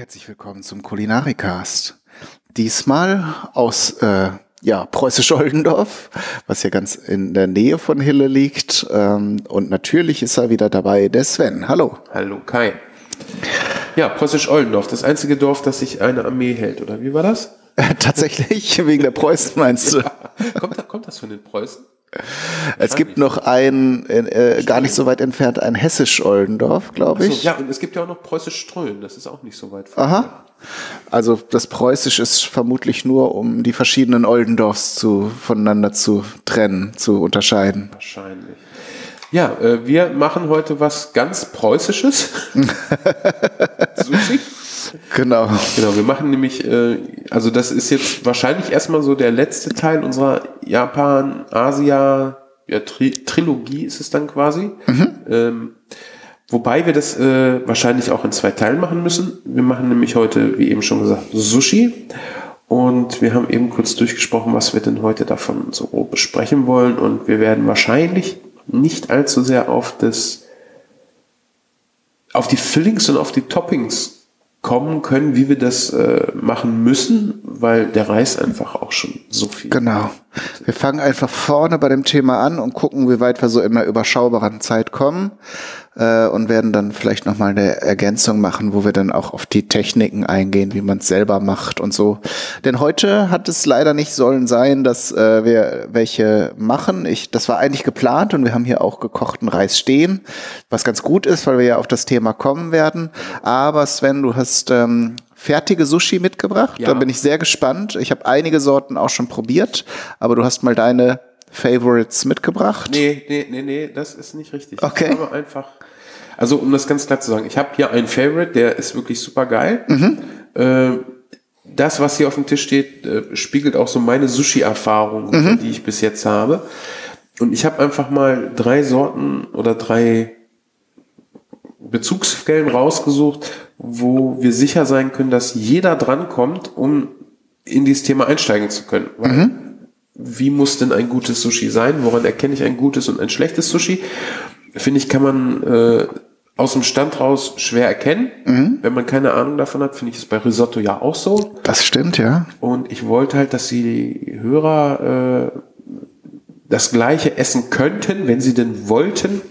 Herzlich willkommen zum Kulinarikast. Diesmal aus Preußisch-Oldendorf, was ja ganz in der Nähe von Hille liegt. Und natürlich ist er wieder dabei, der Sven. Hallo. Hallo Kai. Ja, Preußisch-Oldendorf, das einzige Dorf, das sich eine Armee hält, oder wie war das? Tatsächlich, wegen der Preußen meinst du? Ja. Kommt das von den Preußen? Es gibt noch ein, gar nicht so weit entfernt, ein Hessisch-Oldendorf, glaube ich. Ja, und es gibt ja auch noch Preußisch-Ströhen, das ist auch nicht so weit von. Aha. Also das Preußisch ist vermutlich nur, um die verschiedenen Oldendorfs voneinander zu trennen, zu unterscheiden. Wahrscheinlich. Ja, wir machen heute was ganz Preußisches. Sushi. Genau, wir machen nämlich, also das ist jetzt wahrscheinlich erstmal so der letzte Teil unserer Japan-Asia-Trilogie ist es dann quasi. Wobei wir das wahrscheinlich auch in 2 Teilen machen müssen. Wir machen nämlich heute, wie eben schon gesagt, Sushi. Und wir haben eben kurz durchgesprochen, was wir denn heute davon so besprechen wollen. Und wir werden wahrscheinlich nicht allzu sehr auf die Fillings und auf die Toppings kommen können, wie wir das machen müssen, weil der Reis einfach auch schon so viel. Genau. Wir fangen einfach vorne bei dem Thema an und gucken, wie weit wir so in einer überschaubaren Zeit kommen und werden dann vielleicht nochmal eine Ergänzung machen, wo wir dann auch auf die Techniken eingehen, wie man es selber macht und so. Denn heute hat es leider nicht sollen sein, dass wir welche machen. Das war eigentlich geplant und wir haben hier auch gekochten Reis stehen, was ganz gut ist, weil wir ja auf das Thema kommen werden. Aber Sven, du hast fertige Sushi mitgebracht. Ja. Da bin ich sehr gespannt. Ich habe einige Sorten auch schon probiert, aber du hast mal deine Favorites mitgebracht. Nee, das ist nicht richtig. Okay. Aber einfach, also um das ganz klar zu sagen, ich habe hier einen Favorite, der ist wirklich super geil. Das, was hier auf dem Tisch steht, spiegelt auch so meine Sushi-Erfahrung, die ich bis jetzt habe. Und ich habe einfach mal 3 Sorten oder 3 Bezugsquellen rausgesucht, wo wir sicher sein können, dass jeder drankommt, um in dieses Thema einsteigen zu können. Weil wie muss denn ein gutes Sushi sein? Woran erkenne ich ein gutes und ein schlechtes Sushi? Finde ich, kann man aus dem Stand raus schwer erkennen. Wenn man keine Ahnung davon hat, finde ich es bei Risotto ja auch so. Das stimmt, ja. Und ich wollte halt, dass die Hörer das Gleiche essen könnten, wenn sie denn wollten,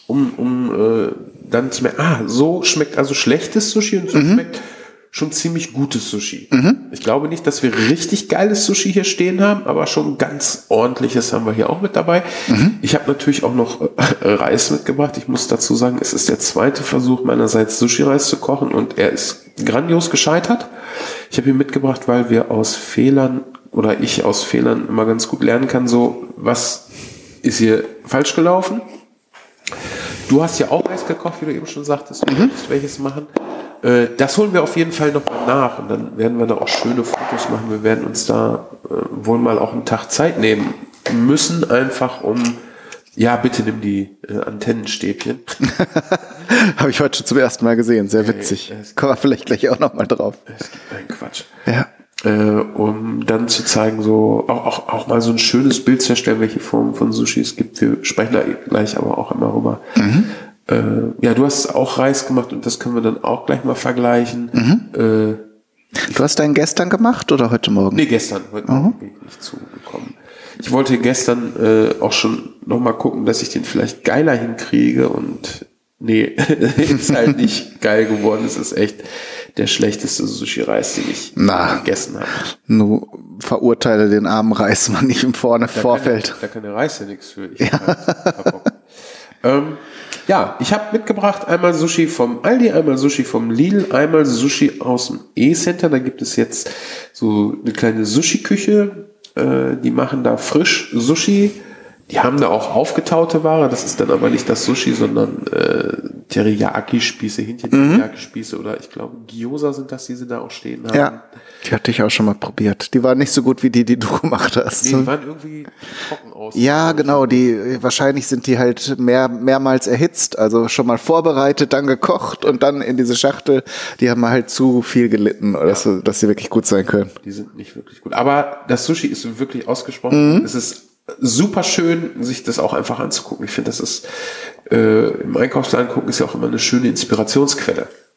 um dann zu merken, so schmeckt also schlechtes Sushi und so schmeckt schon ziemlich gutes Sushi. Ich glaube nicht, dass wir richtig geiles Sushi hier stehen haben, aber schon ganz ordentliches haben wir hier auch mit dabei. Ich habe natürlich auch noch Reis mitgebracht. Ich muss dazu sagen, es ist der 2. Versuch meinerseits, Sushi-Reis zu kochen und er ist grandios gescheitert. Ich habe ihn mitgebracht, weil ich aus Fehlern immer ganz gut lernen kann, so was ist hier falsch gelaufen. Du hast ja auch Reis gekocht, wie du eben schon sagtest, du wolltest welches machen. Das holen wir auf jeden Fall noch mal nach und dann werden wir da auch schöne Fotos machen. Wir werden uns da wohl mal auch einen Tag Zeit nehmen müssen, einfach bitte nimm die Antennenstäbchen. Habe ich heute zum ersten Mal gesehen, sehr witzig. Kommen wir vielleicht gleich auch noch mal drauf. Es gibt einen Quatsch. Ja. Um dann zu zeigen, so auch mal so ein schönes Bild zu erstellen, welche Formen von Sushi es gibt. Wir sprechen da gleich aber auch immer rüber. Du hast auch Reis gemacht und das können wir dann auch gleich mal vergleichen. Du hast deinen gestern gemacht oder heute Morgen? Nee, gestern. Heute Morgen bin ich nicht zugekommen. Ich wollte gestern auch schon noch mal gucken, dass ich den vielleicht geiler hinkriege und ist halt nicht geil geworden. Es ist echt der schlechteste Sushi-Reis, den ich gegessen habe. Nur verurteile den armen Reismann nicht im Vorfeld. Da kann der Reis ja nichts für. Ich habe mitgebracht einmal Sushi vom Aldi, einmal Sushi vom Lidl, einmal Sushi aus dem E-Center. Da gibt es jetzt so eine kleine Sushi-Küche. Die machen da frisch Sushi. Die haben da auch aufgetaute Ware. Das ist dann aber nicht das Sushi, sondern Teriyaki-Spieße, Hähnchen-Teriyaki-Spieße oder ich glaube Gyoza sind das, die sie da auch stehen haben. Ja, die hatte ich auch schon mal probiert. Die waren nicht so gut wie die du gemacht hast. Nee, die waren irgendwie trocken aus. Ja, genau. Wahrscheinlich sind die halt mehrmals erhitzt, also schon mal vorbereitet, dann gekocht und dann in diese Schachtel. Die haben halt zu viel gelitten, dass sie wirklich gut sein können. Die sind nicht wirklich gut. Aber das Sushi ist wirklich ausgesprochen. Es ist super schön, sich das auch einfach anzugucken. Ich finde, das ist im Einkaufsladen gucken ist ja auch immer eine schöne Inspirationsquelle.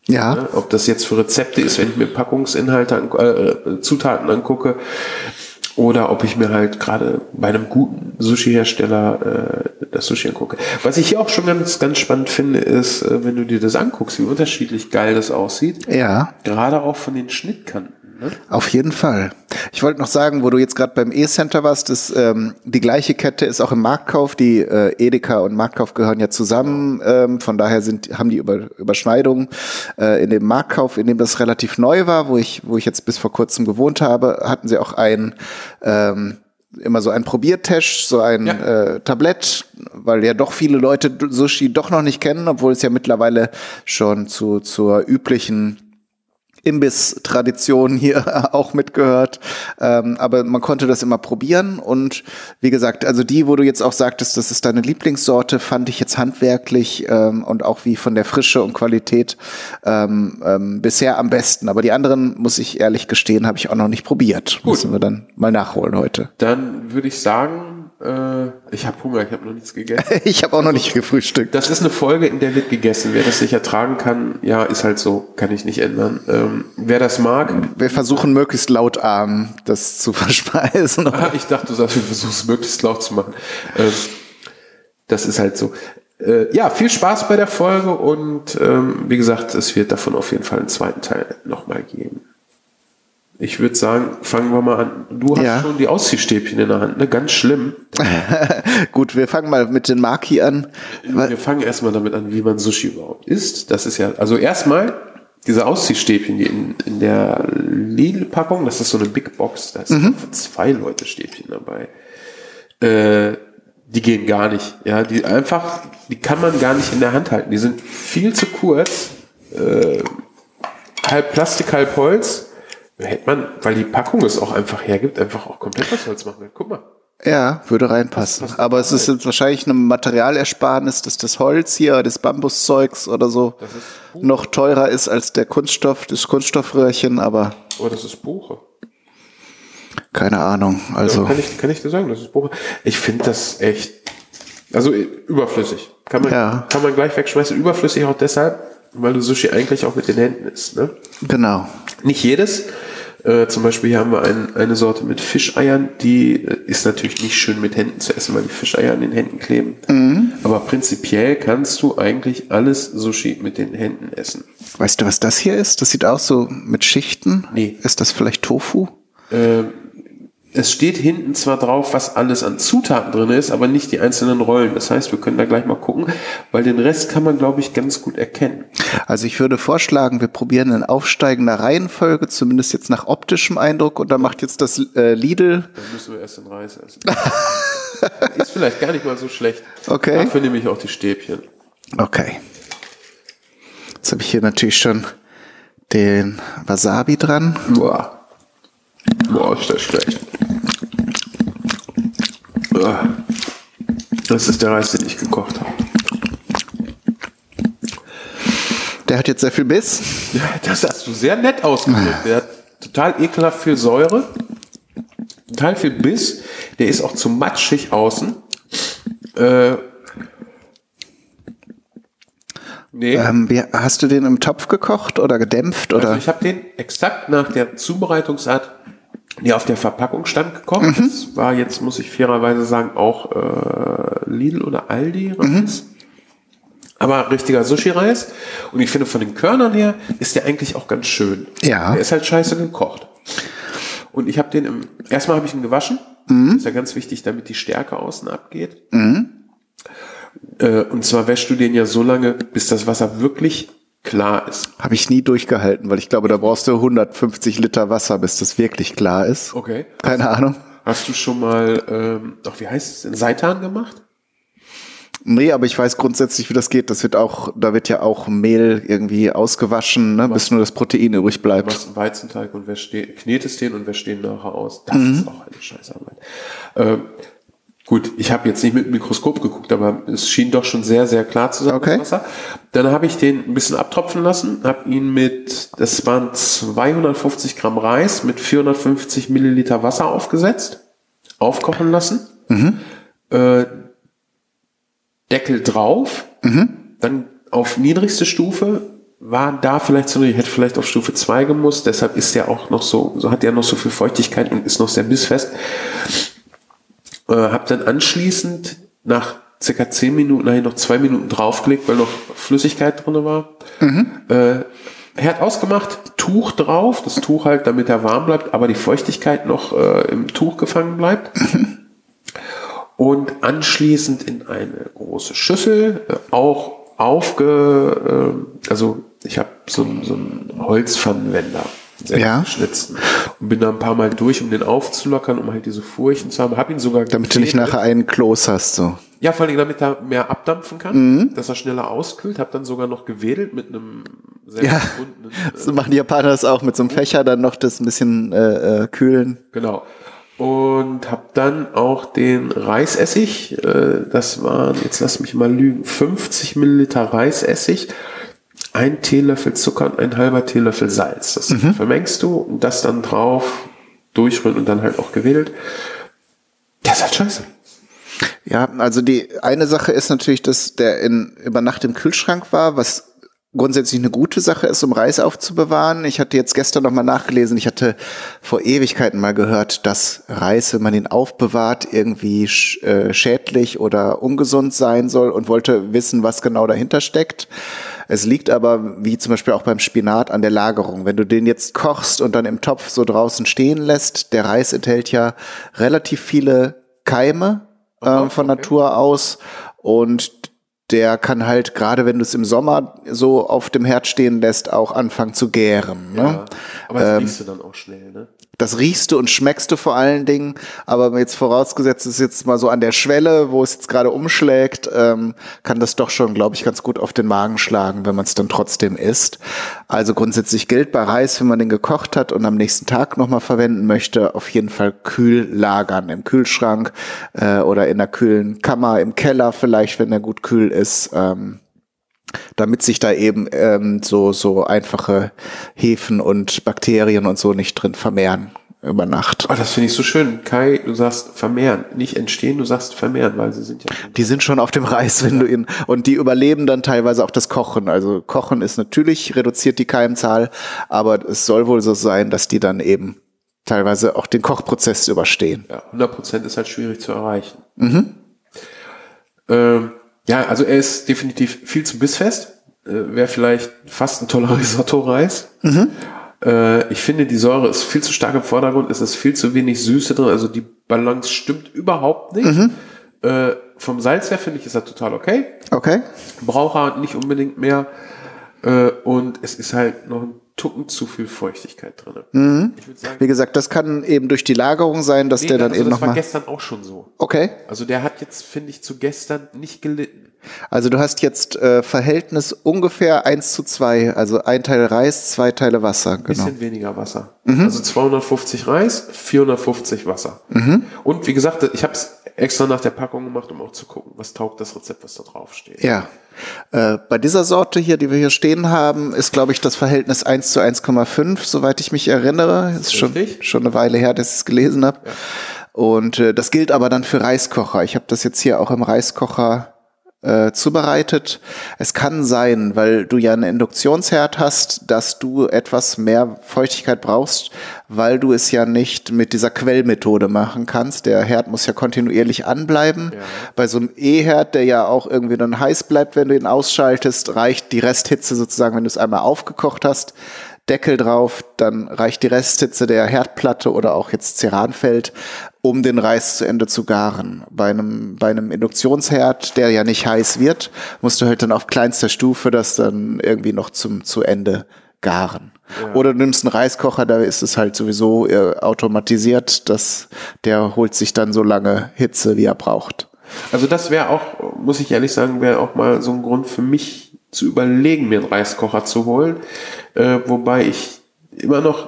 Ja. Ne? Ob das jetzt für Rezepte ist, wenn ich mir Packungsinhalte, Zutaten angucke, oder ob ich mir halt gerade bei einem guten Sushi-Hersteller das Sushi angucke. Was ich hier auch schon ganz, ganz spannend finde, ist, wenn du dir das anguckst, wie unterschiedlich geil das aussieht. Ja. Gerade auch von den Schnittkanten. Ne? Auf jeden Fall. Ich wollte noch sagen, wo du jetzt gerade beim E-Center warst, die gleiche Kette ist auch im Marktkauf. Die Edeka und Marktkauf gehören ja zusammen. Von daher haben die Überschneidungen. In dem Marktkauf, in dem das relativ neu war, wo ich jetzt bis vor kurzem gewohnt habe, hatten sie auch immer so ein Probiertest, so ein Tablett, weil ja doch viele Leute Sushi doch noch nicht kennen, obwohl es ja mittlerweile schon zur üblichen Imbiss-Tradition hier auch mitgehört. Aber man konnte das immer probieren. Und wie gesagt, also die, wo du jetzt auch sagtest, das ist deine Lieblingssorte, fand ich jetzt handwerklich und auch wie von der Frische und Qualität bisher am besten. Aber die anderen, muss ich ehrlich gestehen, habe ich auch noch nicht probiert. Gut. Müssen wir dann mal nachholen heute. Dann würde ich sagen, ich habe Hunger, ich habe noch nichts gegessen. Ich habe auch noch nicht gefrühstückt. Das ist eine Folge, in der wird gegessen. Wer das nicht ertragen kann, ja, ist halt so, kann ich nicht ändern. Wer das mag. Wir versuchen möglichst lautarm das zu verspeisen. Ich dachte, du sagst, wir versuchen es möglichst laut zu machen. Das ist halt so. Ja, viel Spaß bei der Folge und wie gesagt, es wird davon auf jeden Fall einen zweiten Teil nochmal geben. Ich würde sagen, fangen wir mal an. Du hast schon die Ausziehstäbchen in der Hand, ne? Ganz schlimm. Gut, wir fangen mal mit den Maki an. Wir fangen erstmal damit an, wie man Sushi überhaupt isst. Das ist ja, also erstmal diese Ausziehstäbchen, die in der Lidl-Packung, das ist so eine Big Box, da ist für 2 Leute Stäbchen dabei. Die gehen gar nicht. Ja, die kann man gar nicht in der Hand halten. Die sind viel zu kurz. Halb Plastik, halb Holz. Hätte man, weil die Packung es auch einfach hergibt, einfach auch komplett aus Holz machen. Guck mal. Ja, würde reinpassen. Aber es ist jetzt wahrscheinlich eine Materialersparnis, dass das Holz hier, das Bambuszeugs oder so noch teurer ist als das Kunststoffröhrchen, aber. Oh, das ist Buche. Keine Ahnung. Also. Ja, kann ich dir sagen, das ist Buche. Ich finde das echt, also überflüssig. Kann man gleich wegschmeißen. Überflüssig auch deshalb, weil du Sushi eigentlich auch mit den Händen isst, ne? Genau. Nicht jedes. Zum Beispiel hier haben wir eine Sorte mit Fischeiern, die ist natürlich nicht schön mit Händen zu essen, weil die Fischeier an den Händen kleben. Aber prinzipiell kannst du eigentlich alles Sushi mit den Händen essen. Weißt du, was das hier ist? Das sieht aus so mit Schichten. Nee. Ist das vielleicht Tofu? Es steht hinten zwar drauf, was alles an Zutaten drin ist, aber nicht die einzelnen Rollen. Das heißt, wir können da gleich mal gucken, weil den Rest kann man, glaube ich, ganz gut erkennen. Also ich würde vorschlagen, wir probieren in aufsteigender Reihenfolge, zumindest jetzt nach optischem Eindruck, und dann macht jetzt das Lidl. Dann müssen wir erst den Reis essen. Ist vielleicht gar nicht mal so schlecht. Okay. Dafür nehme ich auch die Stäbchen. Okay. Jetzt habe ich hier natürlich schon den Wasabi dran. Boah, ist das schlecht. Das ist der Reis, den ich gekocht habe. Der hat jetzt sehr viel Biss. Ja, das hast du sehr nett ausgedrückt. Der hat total ekelhaft viel Säure, total viel Biss. Der ist auch zu matschig außen. Nee. Hast du den im Topf gekocht oder gedämpft? Oder? Also ich habe den exakt nach der Zubereitungsart, die auf der Verpackung stand, gekocht. Das war jetzt, muss ich fairerweise sagen, auch Lidl oder Aldi Reis. Aber richtiger Sushi-Reis. Und ich finde, von den Körnern her ist der eigentlich auch ganz schön. Ja. Der ist halt scheiße gekocht. Und ich habe den erstmal habe ich ihn gewaschen. Das ist ja ganz wichtig, damit die Stärke außen abgeht. Und zwar wäschst du den ja so lange, bis das Wasser wirklich klar ist. Habe ich nie durchgehalten, weil ich glaube, da brauchst du 150 Liter Wasser, bis das wirklich klar ist. Okay. Keine Ahnung. Hast du schon mal, wie heißt es denn, Seitan gemacht? Nee, aber ich weiß grundsätzlich, wie das geht. Da wird ja auch Mehl irgendwie ausgewaschen, ne, bis nur das Protein übrig bleibt. Du machst einen Weizenteig und knetest den und wäschst den nachher aus. Das ist auch eine Scheißarbeit. Gut, ich habe jetzt nicht mit dem Mikroskop geguckt, aber es schien doch schon sehr, sehr klar zu sein, das Wasser. Dann habe ich den ein bisschen abtropfen lassen, habe ihn das waren 250 Gramm Reis mit 450 Milliliter Wasser aufgesetzt, aufkochen lassen, Deckel drauf, dann auf niedrigste Stufe war da vielleicht so, ich hätte vielleicht auf Stufe 2 gemusst, deshalb ist der auch noch so hat der noch so viel Feuchtigkeit und ist noch sehr bissfest. Hab dann anschließend nach circa 10 Minuten, noch 2 Minuten draufgelegt, weil noch Flüssigkeit drin war. Herd ausgemacht, Tuch drauf, das Tuch halt, damit er warm bleibt, aber die Feuchtigkeit noch im Tuch gefangen bleibt. Und anschließend in eine große Schüssel, auch also ich habe so einen Holzpfannenwender geschnitzt und bin da ein paar Mal durch, um den aufzulockern, um halt diese Furchen zu haben. Hab ihn sogar damit du nicht nachher einen Kloß hast, so. Ja, vor allem damit er mehr abdampfen kann, dass er schneller auskühlt. Hab dann sogar noch gewedelt mit einem sehr gebundenen... so machen die Japaner das auch, mit so einem Fächer dann noch das ein bisschen kühlen. Genau. Und hab dann auch den Reisessig, das waren, jetzt lass mich mal lügen, 50 Milliliter Reisessig, 1 Teelöffel Zucker und 1/2 Teelöffel Salz. Das vermengst du und das dann drauf, durchrühren und dann halt auch gewedelt. Das ist halt scheiße. Ja, also die eine Sache ist natürlich, dass der über Nacht im Kühlschrank war, was grundsätzlich eine gute Sache ist, um Reis aufzubewahren. Ich hatte jetzt gestern nochmal nachgelesen, ich hatte vor Ewigkeiten mal gehört, dass Reis, wenn man ihn aufbewahrt, irgendwie schädlich oder ungesund sein soll und wollte wissen, was genau dahinter steckt. Es liegt aber, wie zum Beispiel auch beim Spinat, an der Lagerung. Wenn du den jetzt kochst und dann im Topf so draußen stehen lässt, der Reis enthält ja relativ viele Keime von Natur aus und der kann halt, gerade wenn du es im Sommer so auf dem Herd stehen lässt, auch anfangen zu gären. Ne? Ja, aber das riechst du dann auch schnell, ne? Das riechst du und schmeckst du vor allen Dingen, aber jetzt vorausgesetzt ist jetzt mal so an der Schwelle, wo es jetzt gerade umschlägt, kann das doch schon, glaube ich, ganz gut auf den Magen schlagen, wenn man es dann trotzdem isst. Also grundsätzlich gilt bei Reis, wenn man den gekocht hat und am nächsten Tag nochmal verwenden möchte, auf jeden Fall kühl lagern, im Kühlschrank oder in einer kühlen Kammer, im Keller vielleicht, wenn er gut kühl ist, damit sich da eben so einfache Hefen und Bakterien und so nicht drin vermehren über Nacht. Oh, das finde ich so schön. Kai, du sagst vermehren, nicht entstehen, du sagst vermehren, weil sie sind ja... Die sind schon auf dem Reis, wenn du ihn... Und die überleben dann teilweise auch das Kochen. Also Kochen ist natürlich, reduziert die Keimzahl, aber es soll wohl so sein, dass die dann eben teilweise auch den Kochprozess überstehen. Ja, 100% ist halt schwierig zu erreichen. Ja, also er ist definitiv viel zu bissfest. Wäre vielleicht fast ein toller Risotto-Reis. Ich finde, die Säure ist viel zu stark im Vordergrund. Es ist viel zu wenig Süße drin. Also die Balance stimmt überhaupt nicht. Vom Salz her finde ich, ist er total okay. Okay. Braucht er nicht unbedingt mehr. Und es ist halt noch ein Tucken zu viel Feuchtigkeit drin. Ich würde sagen, wie gesagt, das kann eben durch die Lagerung sein, dass der dann eben das war nochmal... gestern auch schon so. Okay. Also der hat jetzt, finde ich, zu gestern nicht gelitten. Also du hast jetzt Verhältnis ungefähr 1:2, also 1 Teil Reis, 2 Teile Wasser. Genau. Bisschen weniger Wasser. Also 250 Reis, 450 Wasser. Und wie gesagt, ich habe es extra nach der Packung gemacht, um auch zu gucken, was taugt das Rezept, was da drauf steht. Ja. Bei dieser Sorte hier, die wir hier stehen haben, ist, glaube ich, das Verhältnis 1:1,5, soweit ich mich erinnere. Ist schon eine Weile her, dass ich es gelesen habe. Ja. Und das gilt aber dann für Reiskocher. Ich habe das jetzt hier auch im Reiskocher zubereitet. Es kann sein, weil du ja einen Induktionsherd hast, dass du etwas mehr Feuchtigkeit brauchst, weil du es ja nicht mit dieser Quellmethode machen kannst. Der Herd muss ja kontinuierlich anbleiben. Ja. Bei so einem E-Herd, der ja auch irgendwie dann heiß bleibt, wenn du ihn ausschaltest, reicht die Resthitze sozusagen, wenn du es einmal aufgekocht hast, Deckel drauf, dann reicht die Resthitze der Herdplatte oder auch jetzt Ceranfeld, um den Reis zu Ende zu garen. Bei einem Induktionsherd, der ja nicht heiß wird, musst du halt dann auf kleinster Stufe das dann irgendwie noch zu Ende garen. Ja. Oder du nimmst einen Reiskocher, da ist es halt sowieso automatisiert, der holt sich dann so lange Hitze, wie er braucht. Also das wäre auch, muss ich ehrlich sagen, wäre auch mal so ein Grund für mich zu überlegen, mir einen Reiskocher zu holen, wobei ich immer noch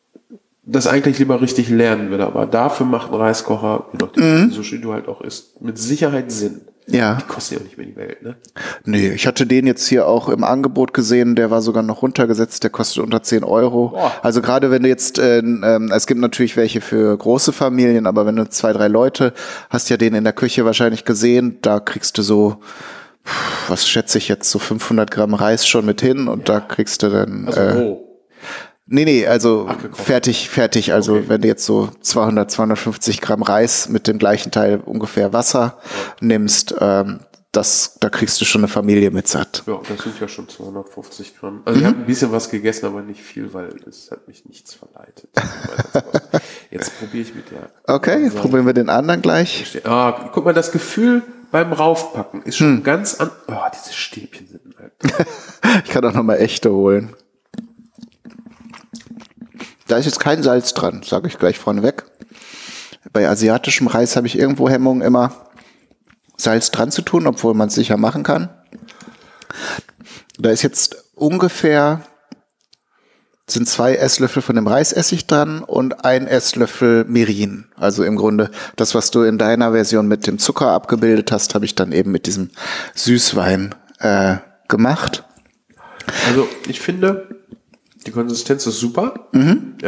das eigentlich lieber richtig lernen würde, aber dafür macht ein Reiskocher, so schön du halt auch isst, mit Sicherheit Sinn. Ja. Die kosten ja auch nicht mehr die Welt, ne? Nee, ich hatte den jetzt hier auch im Angebot gesehen, der war sogar noch runtergesetzt, der kostet unter 10 Euro. Boah. Also gerade wenn du jetzt, es gibt natürlich welche für große Familien, aber wenn du 2, 3 Leute, hast ja den in der Küche wahrscheinlich gesehen, da kriegst du so was schätze ich jetzt, so 500 Gramm Reis schon mit hin und da kriegst du dann... Also roh. Nee, also fertig. Also wenn du jetzt so 250 Gramm Reis mit dem gleichen Teil ungefähr Wasser nimmst, da kriegst du schon eine Familie mit satt. Ja, das sind ja schon 250 Gramm. Also ich habe ein bisschen was gegessen, aber nicht viel, weil es hat mich nichts verleitet. Jetzt probiere ich mit der. Okay, probieren wir den anderen gleich. Guck mal, das Gefühl beim Raufpacken ist schon ganz an. Oh, diese Stäbchen sind halt. Ich kann auch nochmal echte holen. Da ist jetzt kein Salz dran, sage ich gleich vorneweg. Bei asiatischem Reis habe ich irgendwo Hemmungen, immer Salz dran zu tun, obwohl man es sicher machen kann. Da ist jetzt sind 2 Esslöffel von dem Reisessig dran und 1 Esslöffel Mirin. Also im Grunde das, was du in deiner Version mit dem Zucker abgebildet hast, habe ich dann eben mit diesem Süßwein gemacht. Also ich finde, die Konsistenz ist super. Ja,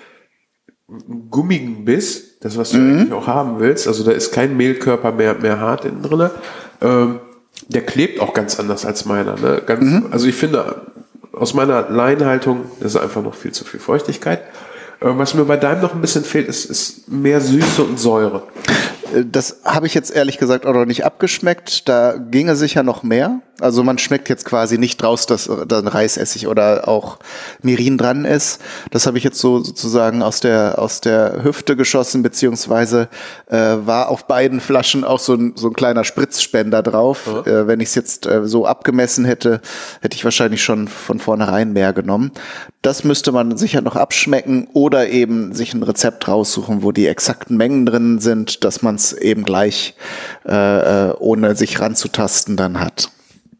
einen gummigen Biss, das, was du eigentlich auch haben willst. Also da ist kein Mehlkörper mehr hart innen drin. Der klebt auch ganz anders als meiner. Ne? Also ich finde, aus meiner Laienhaltung, das ist einfach noch viel zu viel Feuchtigkeit. Was mir bei deinem noch ein bisschen fehlt, ist mehr Süße und Säure. Das habe ich jetzt ehrlich gesagt auch noch nicht abgeschmeckt. Da ginge sicher noch mehr. Also man schmeckt jetzt quasi nicht raus, dass da ein Reisessig oder auch Mirin dran ist. Das habe ich jetzt so sozusagen aus der Hüfte geschossen, beziehungsweise war auf beiden Flaschen auch so ein kleiner Spritzspender drauf. Wenn ich es jetzt so abgemessen hätte, hätte ich wahrscheinlich schon von vornherein mehr genommen. Das müsste man sicher noch abschmecken oder eben sich ein Rezept raussuchen, wo die exakten Mengen drin sind, dass man es eben gleich ohne sich ranzutasten dann hat.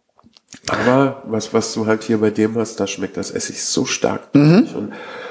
Aber was du halt hier bei dem hast, da schmeckt das Essig so stark. Und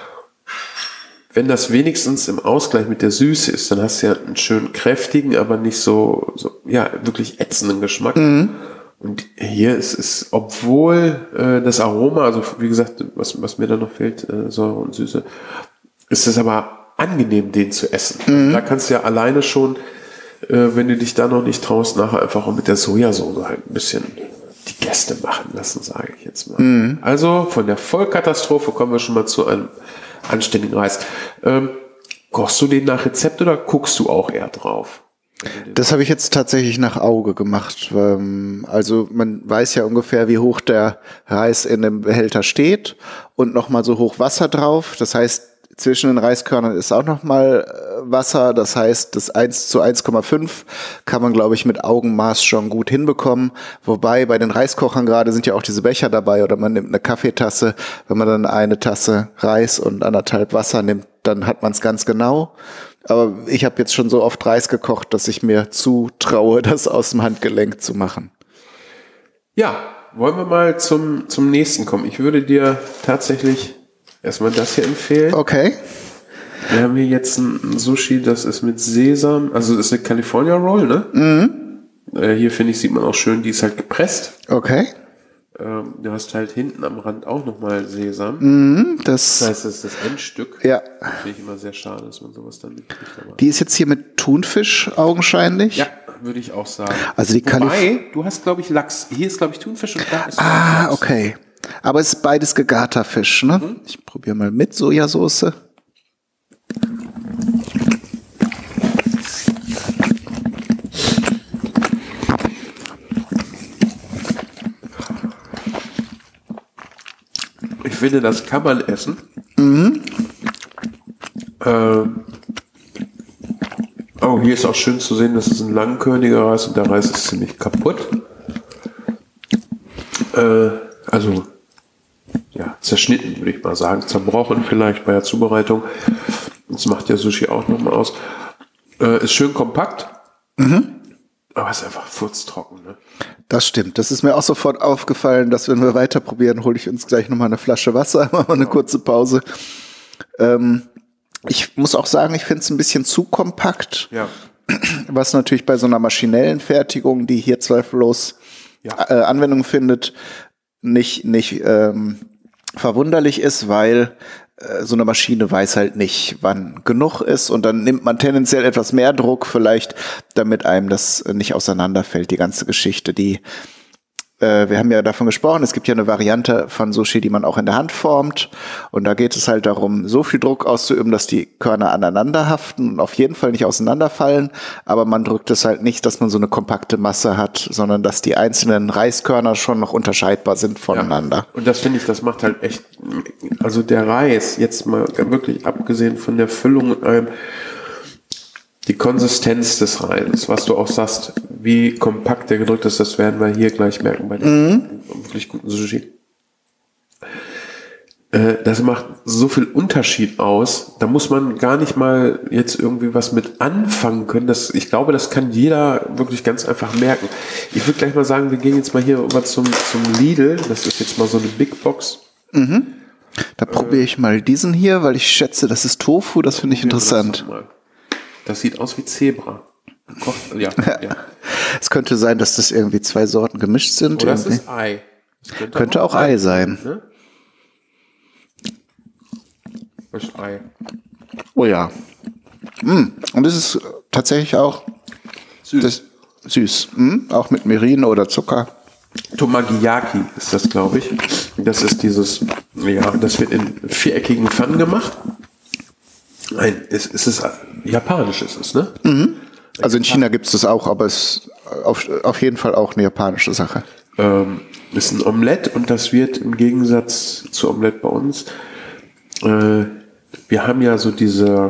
wenn das wenigstens im Ausgleich mit der Süße ist, dann hast du ja einen schön kräftigen, aber nicht so wirklich ätzenden Geschmack. Und hier ist es, obwohl das Aroma, also wie gesagt, was mir da noch fehlt, Säure und Süße, ist es aber angenehm, den zu essen. Da kannst du ja alleine schon, wenn du dich da noch nicht traust, nachher einfach auch mit der Sojasauce halt ein bisschen die Gäste machen lassen, sage ich jetzt mal. Also von der Vollkatastrophe kommen wir schon mal zu einem anständigen Reis. Kochst du den nach Rezept oder guckst du auch eher drauf? Das habe ich jetzt tatsächlich nach Auge gemacht. Also man weiß ja ungefähr, wie hoch der Reis in dem Behälter steht und nochmal so hoch Wasser drauf. Das heißt, zwischen den Reiskörnern ist auch nochmal Wasser. Das heißt, das 1:1,5 kann man, glaube ich, mit Augenmaß schon gut hinbekommen. Wobei bei den Reiskochern gerade sind ja auch diese Becher dabei oder man nimmt eine Kaffeetasse. Wenn man dann eine Tasse Reis und 1,5 Wasser nimmt, dann hat man es ganz genau. Aber ich habe jetzt schon so oft Reis gekocht, dass ich mir zutraue, das aus dem Handgelenk zu machen. Ja, wollen wir mal zum nächsten kommen. Ich würde dir tatsächlich erstmal das hier empfehlen. Okay. Wir haben hier jetzt ein Sushi, das ist mit Sesam, also das ist eine California Roll, ne? Hier finde ich, sieht man auch schön, die ist halt gepresst. Okay. Du hast halt hinten am Rand auch nochmal Sesam. Das heißt, das ist das Endstück. Ja. Finde ich immer sehr schade, dass man sowas dann nicht kriegt. Die ist jetzt hier mit Thunfisch augenscheinlich. Ja, würde ich auch sagen. Also die du hast, glaube ich, Lachs. Hier ist, glaube ich, Thunfisch und da ist Lachs. Okay. Aber es ist beides gegarter Fisch, ne? Ich probiere mal mit Sojasauce. Ich finde, das kann man essen. Oh, hier ist auch schön zu sehen, das ist ein langkörniger Reis und der Reis ist ziemlich kaputt. Also, ja, zerschnitten, würde ich mal sagen. Zerbrochen vielleicht bei der Zubereitung. Das macht ja Sushi auch nochmal aus. Ist schön kompakt. Aber ist einfach furztrocken, ne? Das stimmt. Das ist mir auch sofort aufgefallen, dass wenn wir weiter probieren, hole ich uns gleich nochmal eine Flasche Wasser, machen wir eine kurze Pause. Ich muss auch sagen, ich finde es ein bisschen zu kompakt. Ja. Was natürlich bei so einer maschinellen Fertigung, die hier zweifellos Anwendung findet, nicht verwunderlich ist, weil so eine Maschine weiß halt nicht, wann genug ist und dann nimmt man tendenziell etwas mehr Druck vielleicht, damit einem das nicht auseinanderfällt, die ganze Geschichte. Die wir haben ja davon gesprochen, es gibt ja eine Variante von Sushi, die man auch in der Hand formt. Und da geht es halt darum, so viel Druck auszuüben, dass die Körner aneinander haften und auf jeden Fall nicht auseinanderfallen. Aber man drückt es halt nicht, dass man so eine kompakte Masse hat, sondern dass die einzelnen Reiskörner schon noch unterscheidbar sind voneinander. Ja. Und das finde ich, das macht halt echt, also der Reis, jetzt mal wirklich abgesehen von der Füllung und allem, die Konsistenz des Reis, was du auch sagst, wie kompakt der gedrückt ist, das werden wir hier gleich merken bei dem wirklich guten Sushi. Das macht so viel Unterschied aus, da muss man gar nicht mal jetzt irgendwie was mit anfangen können. Ich glaube, das kann jeder wirklich ganz einfach merken. Ich würde gleich mal sagen, wir gehen jetzt mal hier rüber zum Lidl. Das ist jetzt mal so eine Big Box. Da probiere ich mal diesen hier, weil ich schätze, das ist Tofu, das finde ich interessant. Das sieht aus wie Zebra. Ja. Es könnte sein, dass das irgendwie 2 Sorten gemischt sind. Oder das ist Ei. Das könnte auch Ei sein. Ne? Das ist Ei. Oh ja. Und es ist tatsächlich auch süß. Auch mit Mirin oder Zucker. Tomagiyaki ist das, glaube ich. Das ist dieses, das wird in viereckigen Pfannen gemacht. Nein, es ist japanisch, ist es, ne? Also in China gibt es das auch, aber es ist auf jeden Fall auch eine japanische Sache. Ist ein Omelett und das wird im Gegensatz zu Omelett bei uns, wir haben ja so diese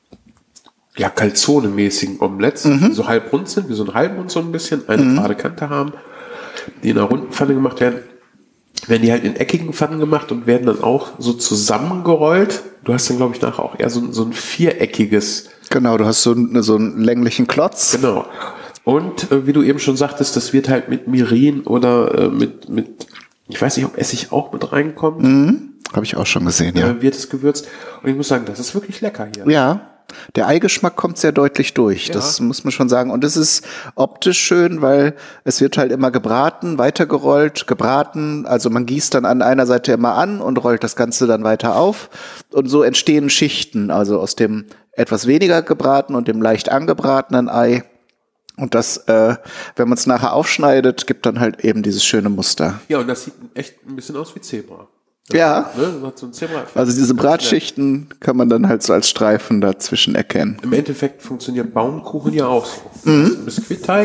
Calzone-mäßigen Omelettes, die so halbrund sind, wie so ein Halbrund so ein bisschen, eine gerade Kante haben, die in einer runden Pfanne gemacht werden. Werden die halt in eckigen Pfannen gemacht und werden dann auch so zusammengerollt. Du hast dann, glaube ich, nachher auch eher so ein viereckiges. Genau, du hast so einen länglichen Klotz. Genau. Und wie du eben schon sagtest, das wird halt mit Mirin oder mit ich weiß nicht, ob Essig auch mit reinkommt. Habe ich auch schon gesehen, ja. Wird es gewürzt. Und ich muss sagen, das ist wirklich lecker hier. Ja. Der Eigeschmack kommt sehr deutlich durch, das muss man schon sagen. Und es ist optisch schön, weil es wird halt immer gebraten, weitergerollt, gebraten. Also man gießt dann an einer Seite immer an und rollt das Ganze dann weiter auf. Und so entstehen Schichten, also aus dem etwas weniger gebratenen und dem leicht angebratenen Ei. Und das, wenn man es nachher aufschneidet, gibt dann halt eben dieses schöne Muster. Ja, und das sieht echt ein bisschen aus wie Zebra. Ja, So ein Zebra. Also diese Bratschichten kann man dann halt so als Streifen dazwischen erkennen. Im Endeffekt funktioniert Baumkuchen ja auch so. Ein Biskuitteig,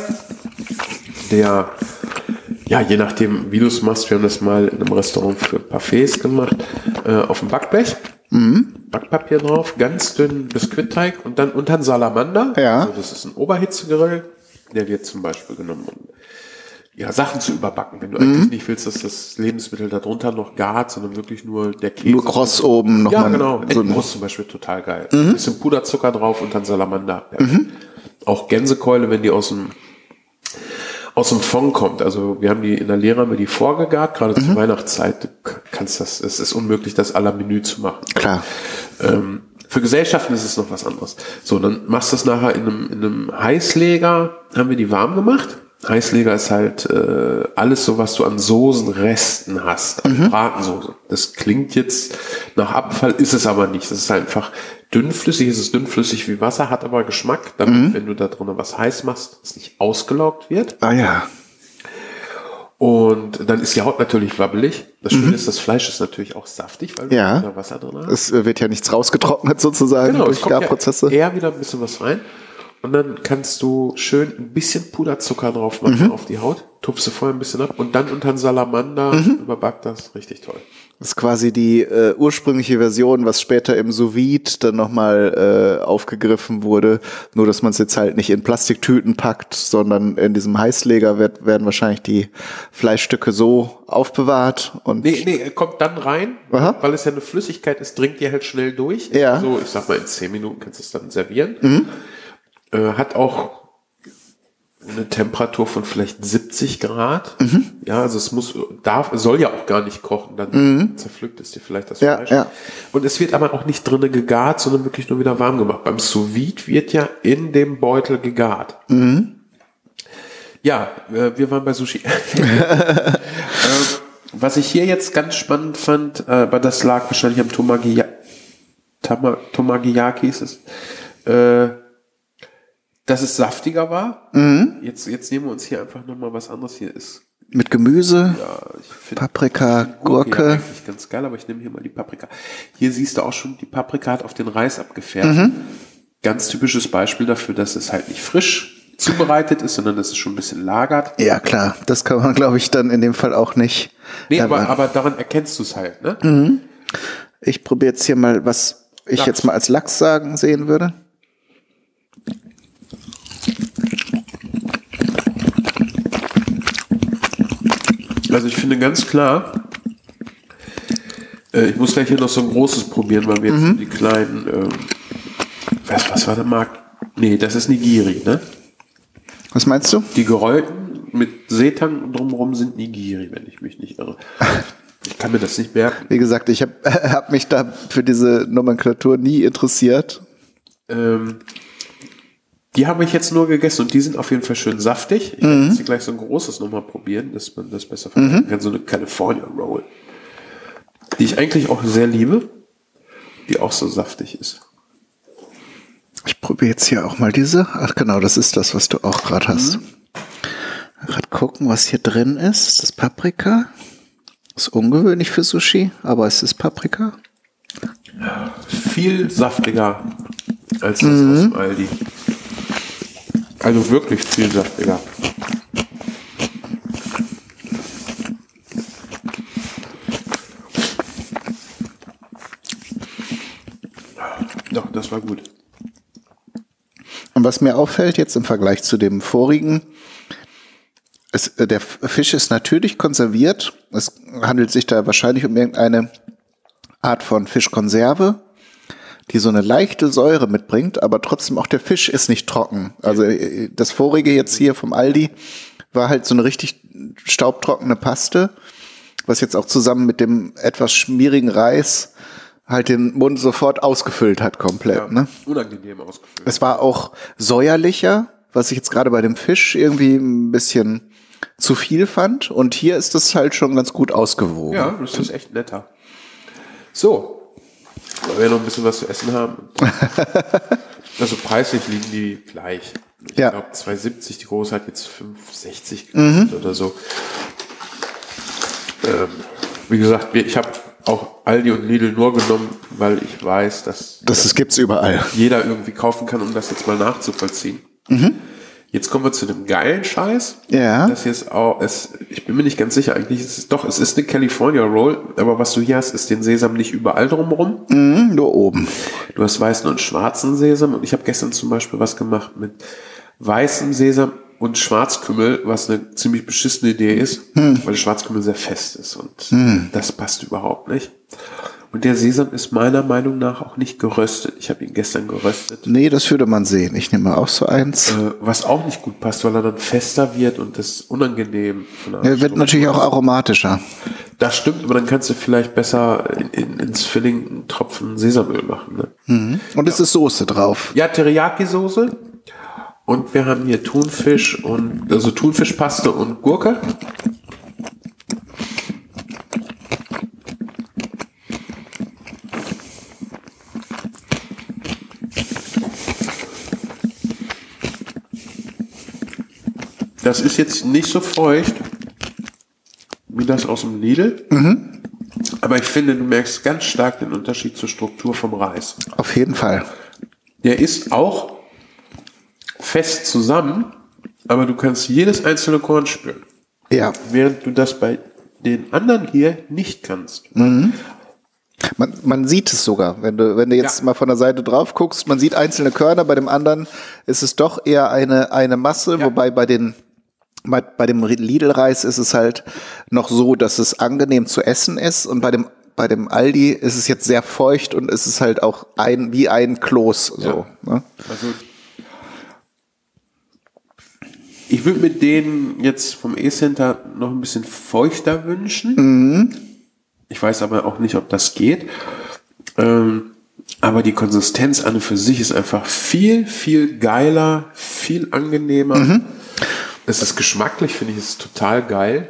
der, je nachdem, wie du es machst, wir haben das mal in einem Restaurant für Parfaits gemacht, auf dem Backblech, Backpapier drauf, ganz dünn Biskuitteig und dann unter ein Salamander. Ja. Also das ist ein Oberhitzegrill, der wird zum Beispiel genommen, um Sachen zu überbacken, wenn du eigentlich nicht willst, dass das Lebensmittel darunter noch gart, sondern wirklich nur der Käse. Nur kross oben noch mal. Genau. So Entenbrust zum Beispiel total geil. Ein bisschen Puderzucker drauf und dann Salamander. Auch Gänsekeule, wenn die aus dem Fond kommt. Also wir haben die in der Lehre haben wir die vorgegart, gerade zur Weihnachtszeit. Es ist unmöglich, das à la Menü zu machen. Klar. Für Gesellschaften ist es noch was anderes. So, dann machst du es nachher in einem Heißleger, haben wir die warm gemacht. Heißleger ist halt alles so, was du an Soßenresten hast, an Bratensoße. Das klingt jetzt nach Abfall, ist es aber nicht. Das ist einfach dünnflüssig, es ist dünnflüssig wie Wasser, hat aber Geschmack, damit, wenn du da drin was heiß machst, es nicht ausgelaugt wird. Ah ja. Und dann ist die Haut natürlich wabbelig. Das Schöne ist, das Fleisch ist natürlich auch saftig, weil du da Wasser drin hast. Es wird ja nichts rausgetrocknet sozusagen durch Garprozesse. Eher wieder ein bisschen was rein. Und dann kannst du schön ein bisschen Puderzucker drauf machen auf die Haut, tupfst du vorher ein bisschen ab und dann unter den Salamander überbackt das. Richtig toll. Das ist quasi die ursprüngliche Version, was später im Sous-Vide dann nochmal aufgegriffen wurde. Nur, dass man es jetzt halt nicht in Plastiktüten packt, sondern in diesem Heißleger werden wahrscheinlich die Fleischstücke so aufbewahrt. Und Nee, kommt dann rein, weil es ja eine Flüssigkeit ist, dringt die halt schnell durch. Ja. So, ich sag mal, in 10 Minuten kannst du es dann servieren. Hat auch eine Temperatur von vielleicht 70 Grad. Ja, also soll ja auch gar nicht kochen, dann zerpflückt es dir vielleicht das Fleisch. Ja. Und es wird aber auch nicht drinnen gegart, sondern wirklich nur wieder warm gemacht. Beim Sous-Vide wird ja in dem Beutel gegart. Ja, wir waren bei Sushi. Was ich hier jetzt ganz spannend fand, aber das lag wahrscheinlich am Tomagiyaki ist es, dass es saftiger war. Jetzt nehmen wir uns hier einfach nochmal was anderes. Hier ist Mit Gemüse, Ja, ich find Paprika, die Gurke. ja eigentlich ganz geil, aber ich nehme hier mal die Paprika. Hier siehst du auch schon, die Paprika hat auf den Reis abgefärbt. Ganz typisches Beispiel dafür, dass es halt nicht frisch zubereitet ist, sondern dass es schon ein bisschen lagert. Ja, klar. Das kann man, glaube ich, dann in dem Fall auch nicht. Nee, aber daran erkennst du es halt, ne? Ich probiere jetzt hier mal, was ich Lachs. jetzt mal als Lachs sehen würde. Also ich finde ganz klar, ich muss gleich hier noch so ein großes probieren, weil wir jetzt die kleinen, was war der Markt? Nee, das ist Nigiri, ne? Was meinst du? Die gerollten mit Seetang drumherum sind Nigiri, wenn ich mich nicht irre. Ich kann mir das nicht merken. Wie gesagt, ich hab mich da für diese Nomenklatur nie interessiert. Die habe ich jetzt nur gegessen und die sind auf jeden Fall schön saftig. Ich werde jetzt hier gleich so ein großes nochmal probieren, dass man das besser vergleichen kann. So eine California Roll. Die ich eigentlich auch sehr liebe, die auch so saftig ist. Ich probiere jetzt hier auch mal diese. Ach genau, das ist das, was du auch gerade hast. Gerade gucken, was hier drin ist. Das Paprika. Ist ungewöhnlich für Sushi, aber es ist Paprika. Viel saftiger als das aus dem Aldi. Also wirklich viel saftiger. Doch, das war gut. Und was mir auffällt jetzt im Vergleich zu dem vorigen, der Fisch ist natürlich konserviert. Es handelt sich da wahrscheinlich um irgendeine Art von Fischkonserve, die so eine leichte Säure mitbringt, aber trotzdem auch der Fisch ist nicht trocken. Also das vorige jetzt hier vom Aldi war halt so eine richtig staubtrockene Paste, was jetzt auch zusammen mit dem etwas schmierigen Reis halt den Mund sofort ausgefüllt hat komplett. Ja, Ne? unangenehm ausgefüllt. Es war auch säuerlicher, was ich jetzt gerade bei dem Fisch irgendwie ein bisschen zu viel fand. Und hier ist das halt schon ganz gut ausgewogen. Ja, das ist echt netter. So, weil wir noch ein bisschen was zu essen haben. Also preislich liegen die gleich. Ich glaube 2,70, die große hat jetzt 5,60 gekostet oder so. Wie gesagt, ich habe auch Aldi und Lidl nur genommen, weil ich weiß, dass Das gibt's überall. jeder irgendwie kaufen kann, um das jetzt mal nachzuvollziehen. Jetzt kommen wir zu dem geilen Scheiß. Ja. Das hier ist auch, ich bin mir nicht ganz sicher, eigentlich ist es ist eine California Roll, aber was du hier hast, ist den Sesam nicht überall drumherum. Nur oben. Du hast weißen und schwarzen Sesam und ich habe gestern zum Beispiel was gemacht mit weißem Sesam und Schwarzkümmel, was eine ziemlich beschissene Idee ist, weil Schwarzkümmel sehr fest ist und das passt überhaupt nicht. Und der Sesam ist meiner Meinung nach auch nicht geröstet. Ich habe ihn gestern geröstet. Nee, das würde man sehen. Ich nehme auch so eins. Was auch nicht gut passt, weil er dann fester wird und das ist unangenehm. Er wird natürlich auch aromatischer. Das stimmt, aber dann kannst du vielleicht besser ins Filling einen Tropfen Sesamöl machen. Ne? Und es ist Soße drauf. Ja, Teriyaki-Soße. Und wir haben hier Thunfisch also Thunfischpaste und Gurke. Das ist jetzt nicht so feucht wie das aus dem Lidl. Aber ich finde, du merkst ganz stark den Unterschied zur Struktur vom Reis. Auf jeden Fall. Der ist auch fest zusammen, aber du kannst jedes einzelne Korn spüren. Ja. Während du das bei den anderen hier nicht kannst. Man sieht es sogar, wenn du jetzt mal von der Seite drauf guckst, man sieht einzelne Körner, bei dem anderen ist es doch eher eine Masse, wobei bei dem Lidl-Reis ist es halt noch so, dass es angenehm zu essen ist und bei dem Aldi ist es jetzt sehr feucht und es ist halt auch wie ein Kloß, so. Ja. Ne? Also, ich würde mir den jetzt vom E-Center noch ein bisschen feuchter wünschen. Ich weiß aber auch nicht, ob das geht. Aber die Konsistenz an und für sich ist einfach viel, viel geiler, viel angenehmer. Es ist geschmacklich, finde ich, ist total geil.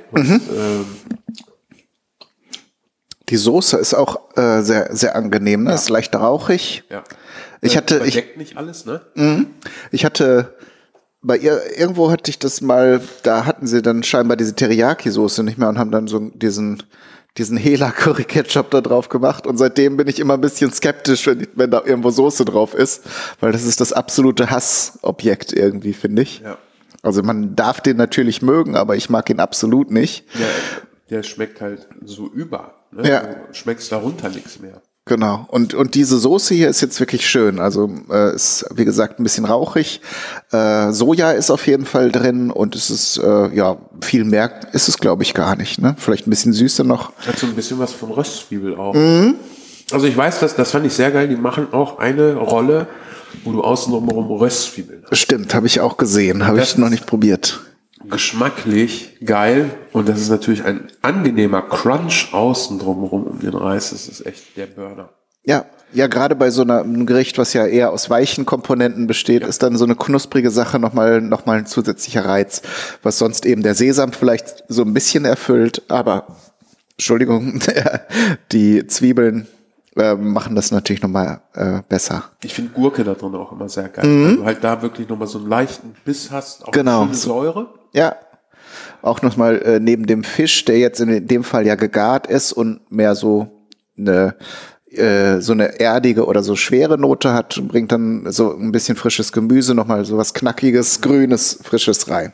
Die Soße ist auch sehr, sehr angenehm, ne? Ist leicht rauchig. Ja. Ich hatte Verdeckt nicht alles, ne? Ich hatte bei ihr, irgendwo hatte ich das mal, da hatten sie dann scheinbar diese Teriyaki-Soße nicht mehr und haben dann so diesen Hela Curry Ketchup da drauf gemacht und seitdem bin ich immer ein bisschen skeptisch, wenn da irgendwo Soße drauf ist, weil das ist das absolute Hassobjekt irgendwie, finde ich. Ja. Also man darf den natürlich mögen, aber ich mag ihn absolut nicht. Ja, der schmeckt halt so über. Ne? Ja. Du schmeckst darunter nichts mehr. Genau. Und diese Soße hier ist jetzt wirklich schön. Also ist, wie gesagt, ein bisschen rauchig. Soja ist auf jeden Fall drin und es ist, viel mehr ist es, glaube ich, gar nicht. Ne? Vielleicht ein bisschen süßer noch. Hat so ein bisschen was von Röstzwiebel auch. Mhm. Also ich weiß, das fand ich sehr geil. Die machen auch eine Rolle, wo du außen drumherum Röstzwiebeln hast. Stimmt, habe ich auch gesehen. Habe ich noch nicht probiert. Geschmacklich geil und das ist natürlich ein angenehmer Crunch außen drumherum um den Reis. Das ist echt der Burner. Ja, gerade bei so einem Gericht, was ja eher aus weichen Komponenten besteht, ist dann so eine knusprige Sache nochmal ein zusätzlicher Reiz, was sonst eben der Sesam vielleicht so ein bisschen erfüllt, aber Entschuldigung, die Zwiebeln machen das natürlich nochmal besser. Ich finde Gurke da drin auch immer sehr geil, weil du halt da wirklich nochmal so einen leichten Biss hast, auch genau. Eine schöne Säure. Ja, auch nochmal neben dem Fisch, der jetzt in dem Fall ja gegart ist und mehr so eine erdige oder so schwere Note hat, bringt dann so ein bisschen frisches Gemüse, nochmal so was Knackiges, Grünes, Frisches rein.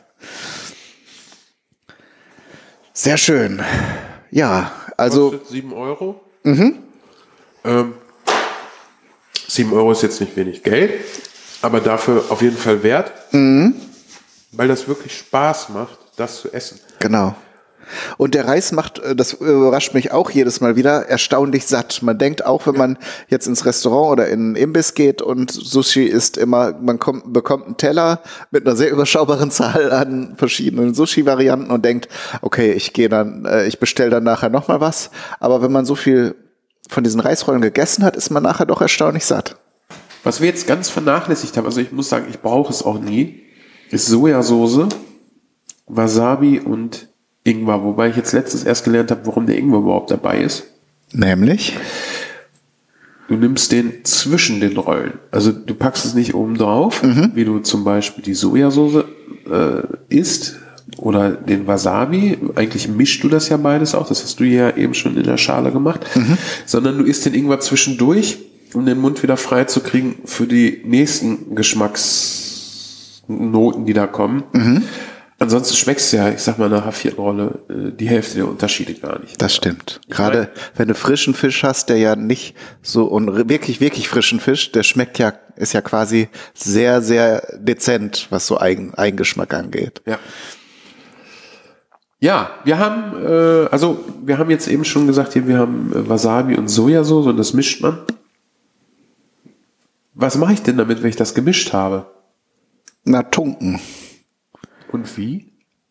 Sehr schön. Ja, also. Kostet 7 Euro. 7 Euro ist jetzt nicht wenig Geld, aber dafür auf jeden Fall wert, weil das wirklich Spaß macht, das zu essen. Genau. Und der Reis macht, das überrascht mich auch jedes Mal wieder, erstaunlich satt. Man denkt auch, wenn man jetzt ins Restaurant oder in einen Imbiss geht und Sushi isst immer, bekommt einen Teller mit einer sehr überschaubaren Zahl an verschiedenen Sushi-Varianten und denkt, okay, ich bestelle dann nachher nochmal was. Aber wenn man so viel von diesen Reisrollen gegessen hat, ist man nachher doch erstaunlich satt. Was wir jetzt ganz vernachlässigt haben, also ich muss sagen, ich brauche es auch nie, ist Sojasauce, Wasabi und Ingwer, wobei ich jetzt letztens erst gelernt habe, warum der Ingwer überhaupt dabei ist. Nämlich? Du nimmst den zwischen den Rollen. Also du packst es nicht oben drauf, wie du zum Beispiel die Sojasauce isst oder den Wasabi. Eigentlich mischst du das ja beides auch, das hast du ja eben schon in der Schale gemacht. Sondern du isst den Ingwer zwischendurch, um den Mund wieder frei zu kriegen für die nächsten Geschmacksnoten, die da kommen. Ansonsten schmeckst du ja, ich sag mal, nach der 4. Rolle die Hälfte der Unterschiede gar nicht. Das stimmt. Gerade wenn du frischen Fisch hast, der ja nicht so, und wirklich, wirklich frischen Fisch, der schmeckt ja, ist ja quasi sehr, sehr dezent, was so Eigengeschmack angeht. Ja. Ja, wir haben jetzt eben schon gesagt, hier, wir haben Wasabi und Sojasauce und das mischt man. Was mache ich denn damit, wenn ich das gemischt habe? Na, tunken. Und wie?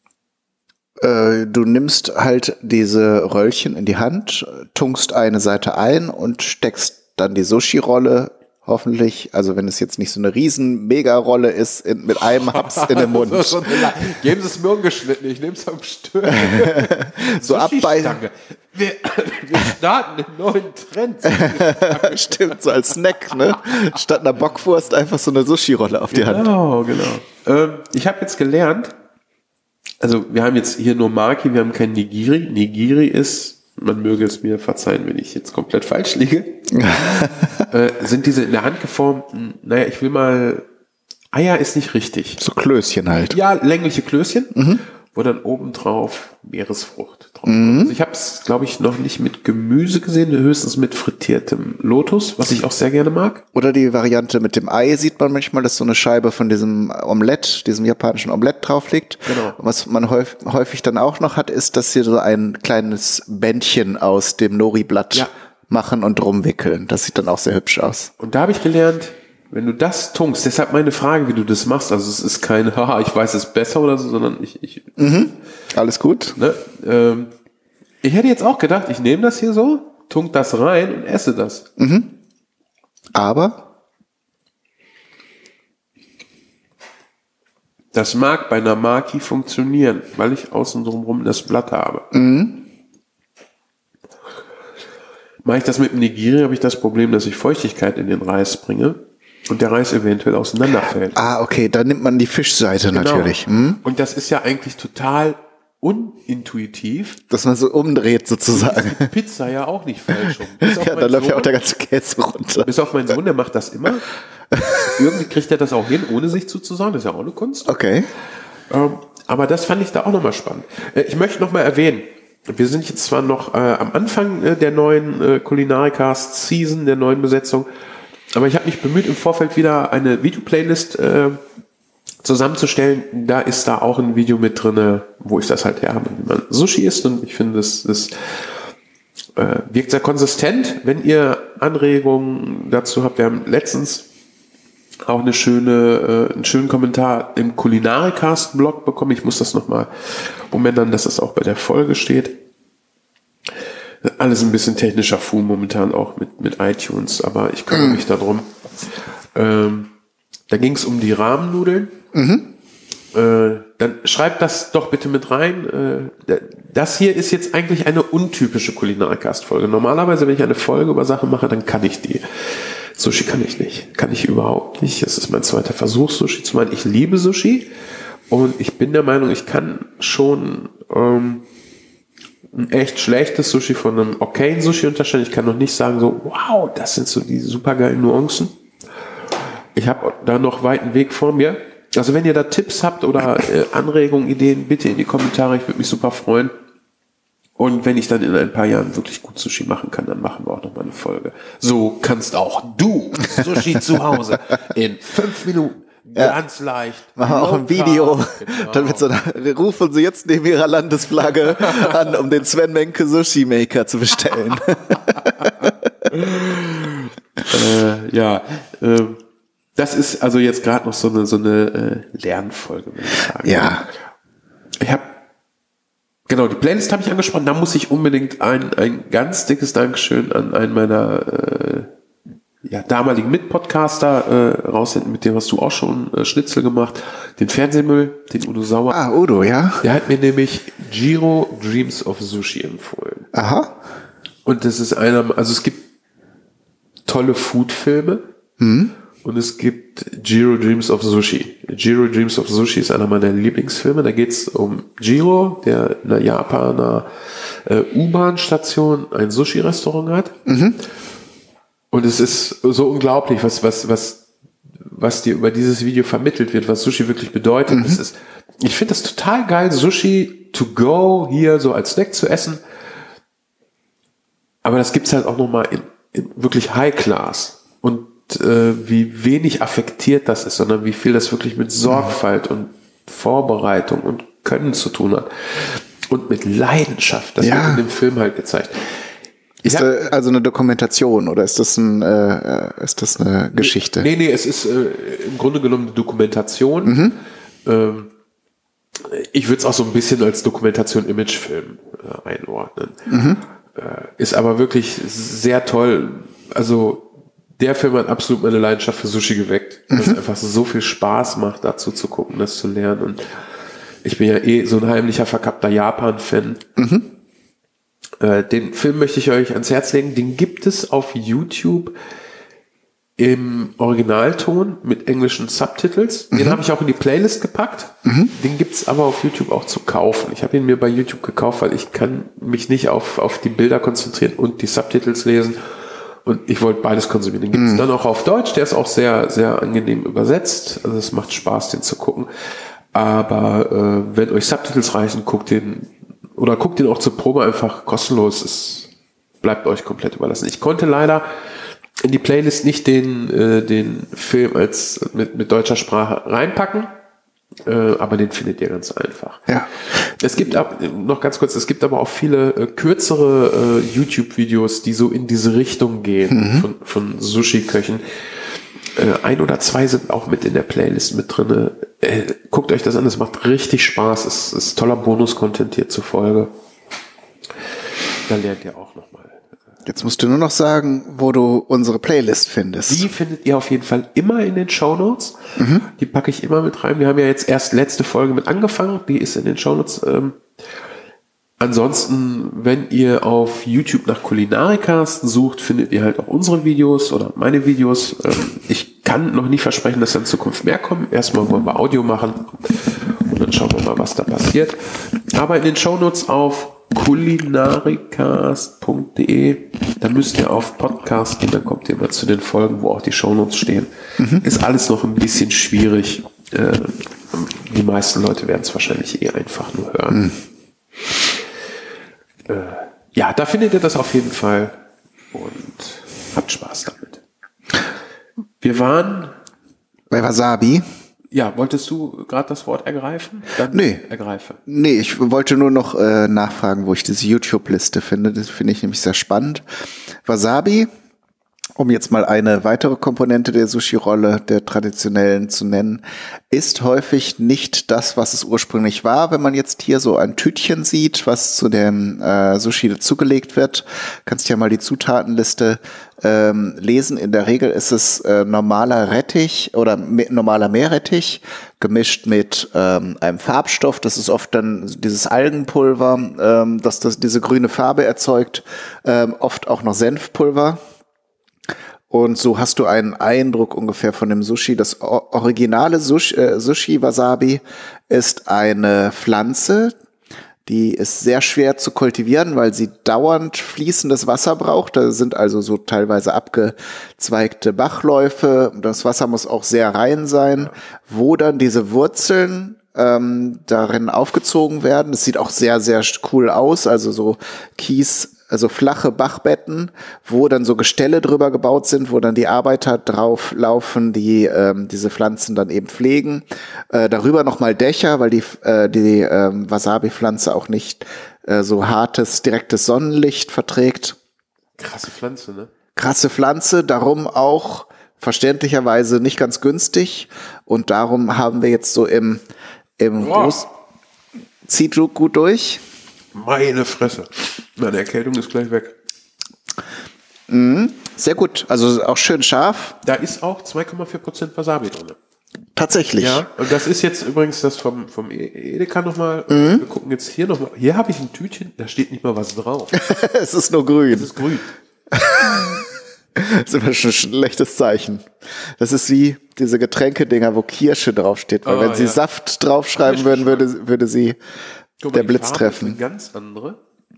Du nimmst halt diese Röllchen in die Hand, tunkst eine Seite ein und steckst dann die Sushi-Rolle hoffentlich, also wenn es jetzt nicht so eine riesen Mega-Rolle ist, mit einem Haps in den Mund. Geben Sie es mir ungeschnitten, ich nehme es am Stück. So abbeißen. Wir starten einen neuen Trend. Stimmt, so als Snack, ne? Statt einer Bockwurst einfach so eine Sushi-Rolle auf die Hand. Genau. Ich habe jetzt gelernt, also wir haben jetzt hier nur Maki, wir haben kein Nigiri. Nigiri ist, man möge es mir verzeihen, wenn ich jetzt komplett falsch liege, sind diese in der Hand geformten, Eier ist nicht richtig. So Klößchen halt. Ja, längliche Klößchen, wo dann obendrauf Meeresfrucht drauf kommt. Also ich habe es, glaube ich, noch nicht mit Gemüse gesehen, höchstens mit frittiertem Lotus, was ich auch sehr gerne mag. Oder die Variante mit dem Ei sieht man manchmal, dass so eine Scheibe von diesem Omelett, diesem japanischen Omelett drauf liegt. Genau. Was man häufig dann auch noch hat, ist, dass sie so ein kleines Bändchen aus dem Nori-Blatt machen und drum wickeln. Das sieht dann auch sehr hübsch aus. Und da habe ich gelernt, wenn du das tunkst, deshalb meine Frage, wie du das machst, also es ist kein, haha, ich weiß es besser oder so, sondern ich Alles gut. Ne, ich hätte jetzt auch gedacht, ich nehme das hier so, tunk das rein und esse das. Aber das mag bei einer Maki funktionieren, weil ich außen drumherum das Blatt habe. Mache ich das mit dem Nigiri, habe ich das Problem, dass ich Feuchtigkeit in den Reis bringe. und der Reis eventuell auseinanderfällt. Ah, okay, da nimmt man die Fischseite natürlich. Hm? Und das ist ja eigentlich total unintuitiv. Dass man so umdreht sozusagen. Ist die Pizza ja auch nicht falsch rum. Ja, da läuft ja auch der ganze Käse runter. Bis auf meinen Sohn, der macht das immer. Irgendwie kriegt er das auch hin, ohne sich zuzusagen. Das ist ja auch eine Kunst. Okay. Aber das fand ich da auch nochmal spannend. Ich möchte nochmal erwähnen, wir sind jetzt zwar noch am Anfang der neuen Kulinarikast-Season, der neuen Besetzung, aber ich habe mich bemüht, im Vorfeld wieder eine Videoplaylist zusammenzustellen. Da ist da auch ein Video mit drin, wo ich das halt her habe, wie man Sushi isst. Und ich finde, das wirkt sehr konsistent. Wenn ihr Anregungen dazu habt, wir haben letztens auch einen schönen Kommentar im Kulinarikast-Blog bekommen. Ich muss das nochmal umändern, dass das auch bei der Folge steht. Alles ein bisschen technischer Fu momentan auch mit iTunes, aber ich kümmere mich darum. Da ging es um die Rahmennudeln. Dann schreibt das doch bitte mit rein. Das hier ist jetzt eigentlich eine untypische Kulinarikast-Folge. Normalerweise, wenn ich eine Folge über Sachen mache, dann kann ich die. Sushi kann ich nicht. Kann ich überhaupt nicht. Es ist mein zweiter Versuch, Sushi zu machen. Ich liebe Sushi und ich bin der Meinung, ich kann schon ein echt schlechtes Sushi von einem okayen Sushi unterscheiden. Ich kann noch nicht sagen so, wow, das sind so die supergeilen Nuancen. Ich habe da noch weiten Weg vor mir. Also wenn ihr da Tipps habt oder Anregungen, Ideen, bitte in die Kommentare. Ich würde mich super freuen. Und wenn ich dann in ein paar Jahren wirklich gut Sushi machen kann, dann machen wir auch noch mal eine Folge. So kannst auch du Sushi zu Hause in 5 Minuten ganz leicht. Machen wir auch ein Video. Genau. Dann wird so, rufen Sie jetzt neben Ihrer Landesflagge an, um den Sven Menke Sushi Maker zu bestellen. Das ist also jetzt gerade noch so eine Lernfolge, würde ich sagen. Ja. Die Playlist habe ich angesprochen. Da muss ich unbedingt ein ganz dickes Dankeschön an einen meiner damaligen Mitpodcaster raussenden, mit dem hast du auch schon Schnitzel gemacht. Den Fernsehmüll, den Udo Sauer. Ah, Udo, ja. Der hat mir nämlich Jiro Dreams of Sushi empfohlen. Aha. Und das ist es gibt tolle Food-Filme. Und es gibt Jiro Dreams of Sushi. Jiro Dreams of Sushi ist einer meiner Lieblingsfilme. Da geht es um Jiro, der in einer Japaner U-Bahn-Station ein Sushi-Restaurant hat. Und es ist so unglaublich, was dir über dieses Video vermittelt wird, was Sushi wirklich bedeutet. Ich finde das total geil, Sushi to go hier so als Snack zu essen. Aber das gibt's halt auch nochmal in wirklich High Class. Und wie wenig affektiert das ist, sondern wie viel das wirklich mit Sorgfalt und Vorbereitung und Können zu tun hat. Und mit Leidenschaft. Das wird in dem Film halt gezeigt. Ist das also eine Dokumentation oder ist das eine Geschichte? Nee, es ist im Grunde genommen eine Dokumentation. Ich würde es auch so ein bisschen als Dokumentation-Imagefilm einordnen. Ist aber wirklich sehr toll. Also der Film hat absolut meine Leidenschaft für Sushi geweckt. Weil es einfach so viel Spaß macht, dazu zu gucken, das zu lernen. Und ich bin ja so ein heimlicher, verkappter Japan-Fan. Den Film möchte ich euch ans Herz legen. Den gibt es auf YouTube im Originalton mit englischen Subtitles. Den habe ich auch in die Playlist gepackt. Den gibt es aber auf YouTube auch zu kaufen. Ich habe ihn mir bei YouTube gekauft, weil ich kann mich nicht auf die Bilder konzentrieren und die Subtitles lesen. Und ich wollte beides konsumieren. Den gibt es dann auch auf Deutsch. Der ist auch sehr, sehr angenehm übersetzt. Also es macht Spaß, den zu gucken. Aber wenn euch Subtitles reichen, guckt den auch zur Probe einfach kostenlos. Es bleibt euch komplett überlassen. Ich konnte leider in die Playlist nicht den Film mit deutscher Sprache reinpacken. Aber den findet ihr ganz einfach. Ja. Es gibt noch ganz kurz, es gibt aber auch viele kürzere YouTube-Videos, die so in diese Richtung gehen von Sushi-Köchen. 1 oder 2 sind auch mit in der Playlist mit drin. Guckt euch das an, es macht richtig Spaß. Es ist toller Bonus-Content hier zur Folge. Da lernt ihr auch nochmal. Jetzt musst du nur noch sagen, wo du unsere Playlist findest. Die findet ihr auf jeden Fall immer in den Shownotes. Die packe ich immer mit rein. Wir haben ja jetzt erst letzte Folge mit angefangen. Die ist in den Shownotes. Ansonsten, wenn ihr auf YouTube nach Kulinarikast sucht, findet ihr halt auch unsere Videos oder meine Videos. Ich kann noch nicht versprechen, dass in Zukunft mehr kommen. Erstmal wollen wir Audio machen und dann schauen wir mal, was da passiert. Aber in den Shownotes auf kulinarikast.de, da müsst ihr auf Podcast gehen, dann kommt ihr mal zu den Folgen, wo auch die Shownotes stehen. Ist alles noch ein bisschen schwierig. Die meisten Leute werden es wahrscheinlich einfach nur hören. Ja, da findet ihr das auf jeden Fall und habt Spaß damit. Wir waren bei Wasabi. Ja, wolltest du gerade das Wort ergreifen? Dann Nee. Ergreife. Nee, ich wollte nur noch nachfragen, wo ich diese YouTube-Liste finde. Das finde ich nämlich sehr spannend. Wasabi, um jetzt mal eine weitere Komponente der Sushi-Rolle, der traditionellen zu nennen, ist häufig nicht das, was es ursprünglich war. Wenn man jetzt hier so ein Tütchen sieht, was zu dem Sushi dazugelegt wird, kannst du ja mal die Zutatenliste lesen. In der Regel ist es normaler Rettich oder normaler Meerrettich gemischt mit einem Farbstoff. Das ist oft dann dieses Algenpulver, das diese grüne Farbe erzeugt. Oft auch noch Senfpulver. Und so hast du einen Eindruck ungefähr von dem Sushi. Das originale Sushi-Wasabi ist eine Pflanze, die ist sehr schwer zu kultivieren, weil sie dauernd fließendes Wasser braucht. Da sind also so teilweise abgezweigte Bachläufe. Das Wasser muss auch sehr rein sein, wo dann diese Wurzeln darin aufgezogen werden. Das sieht auch sehr, sehr cool aus. Also so Kies, also flache Bachbetten, wo dann so Gestelle drüber gebaut sind, wo dann die Arbeiter drauf laufen, die diese Pflanzen dann eben pflegen. Darüber nochmal Dächer, weil die Wasabi-Pflanze auch nicht so hartes, direktes Sonnenlicht verträgt. Krasse Pflanze, ne? Krasse Pflanze, darum auch verständlicherweise nicht ganz günstig. Und darum haben wir jetzt so im zieht gut durch. Meine Fresse. Meine Erkältung ist gleich weg. Sehr gut. Also auch schön scharf. Da ist auch 2,4% Wasabi drin. Tatsächlich. Ja, und das ist jetzt übrigens das vom Edeka nochmal. Wir gucken jetzt hier nochmal. Hier habe ich ein Tütchen, da steht nicht mal was drauf. Es ist nur grün. Es ist grün. Das ist immer schon ein schlechtes Zeichen. Das ist wie diese Getränkedinger, wo Kirsche draufsteht. Weil wenn sie Saft draufschreiben würden, würde sie Guck mal, der Blitz Farbe treffen. ist eine ganz andere.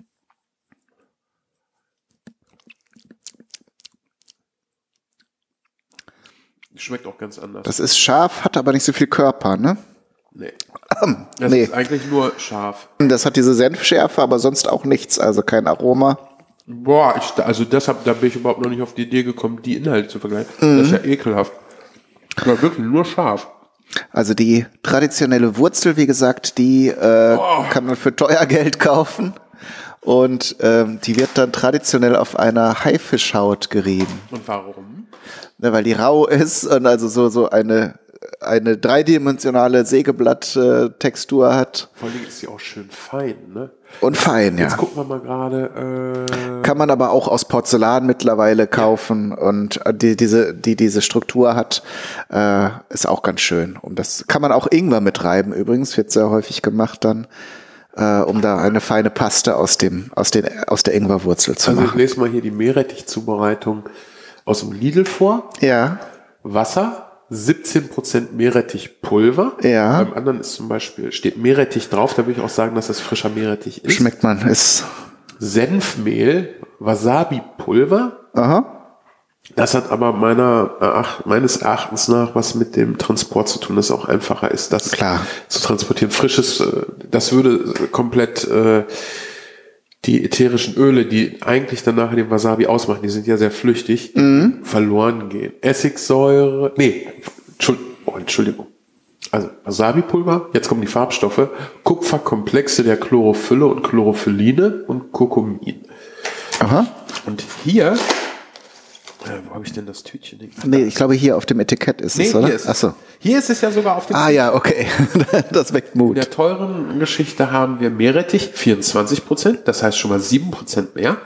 Schmeckt auch ganz anders. Das ist scharf, hat aber nicht so viel Körper, ne? Nee. Das ist eigentlich nur scharf. Das hat diese Senfschärfe, aber sonst auch nichts, also kein Aroma. Boah, da bin ich überhaupt noch nicht auf die Idee gekommen, die Inhalte zu vergleichen. Das ist ja ekelhaft. Aber wirklich nur scharf. Also die traditionelle Wurzel, wie gesagt, die kann man für teuer Geld kaufen. Und die wird dann traditionell auf einer Haifischhaut gerieben. Und warum? Ne, weil die rau ist und also so eine dreidimensionale Sägeblatt-Textur hat. Vor allem ist sie auch schön fein, ne? Und fein, ja. Jetzt gucken wir mal gerade. Kann man aber auch aus Porzellan mittlerweile kaufen und die diese Struktur hat, ist auch ganz schön. Und das kann man auch Ingwer mitreiben übrigens, wird sehr häufig gemacht dann, um da eine feine Paste aus der Ingwerwurzel zu machen. Also ich lese mal hier die Meerrettich-Zubereitung aus dem Lidl vor. Ja. Wasser, 17% Meerrettichpulver. Ja. Beim anderen ist zum Beispiel, steht Meerrettich drauf, da würde ich auch sagen, dass das frischer Meerrettich ist. Schmeckt man, ist. Senfmehl, Wasabi-Pulver. Aha. Das hat aber meines Erachtens nach was mit dem Transport zu tun, dass es auch einfacher ist, das zu transportieren. Frisches, das würde komplett die ätherischen Öle, die eigentlich dann nachher den Wasabi ausmachen, die sind ja sehr flüchtig, verloren gehen. Essigsäure, Entschuldigung. Also Wasabi-Pulver, jetzt kommen die Farbstoffe, Kupferkomplexe der Chlorophylle und Chlorophyline und Kurkumin. Aha. Und hier, wo habe ich denn das Tütchen? Nee, ich glaube hier auf dem Etikett ist es, oder? Achso. Hier ist es ja sogar auf dem Tütchen. Ja, okay. Das weckt Mut. In der teuren Geschichte haben wir Meerrettich, 24%, das heißt schon mal 7% mehr.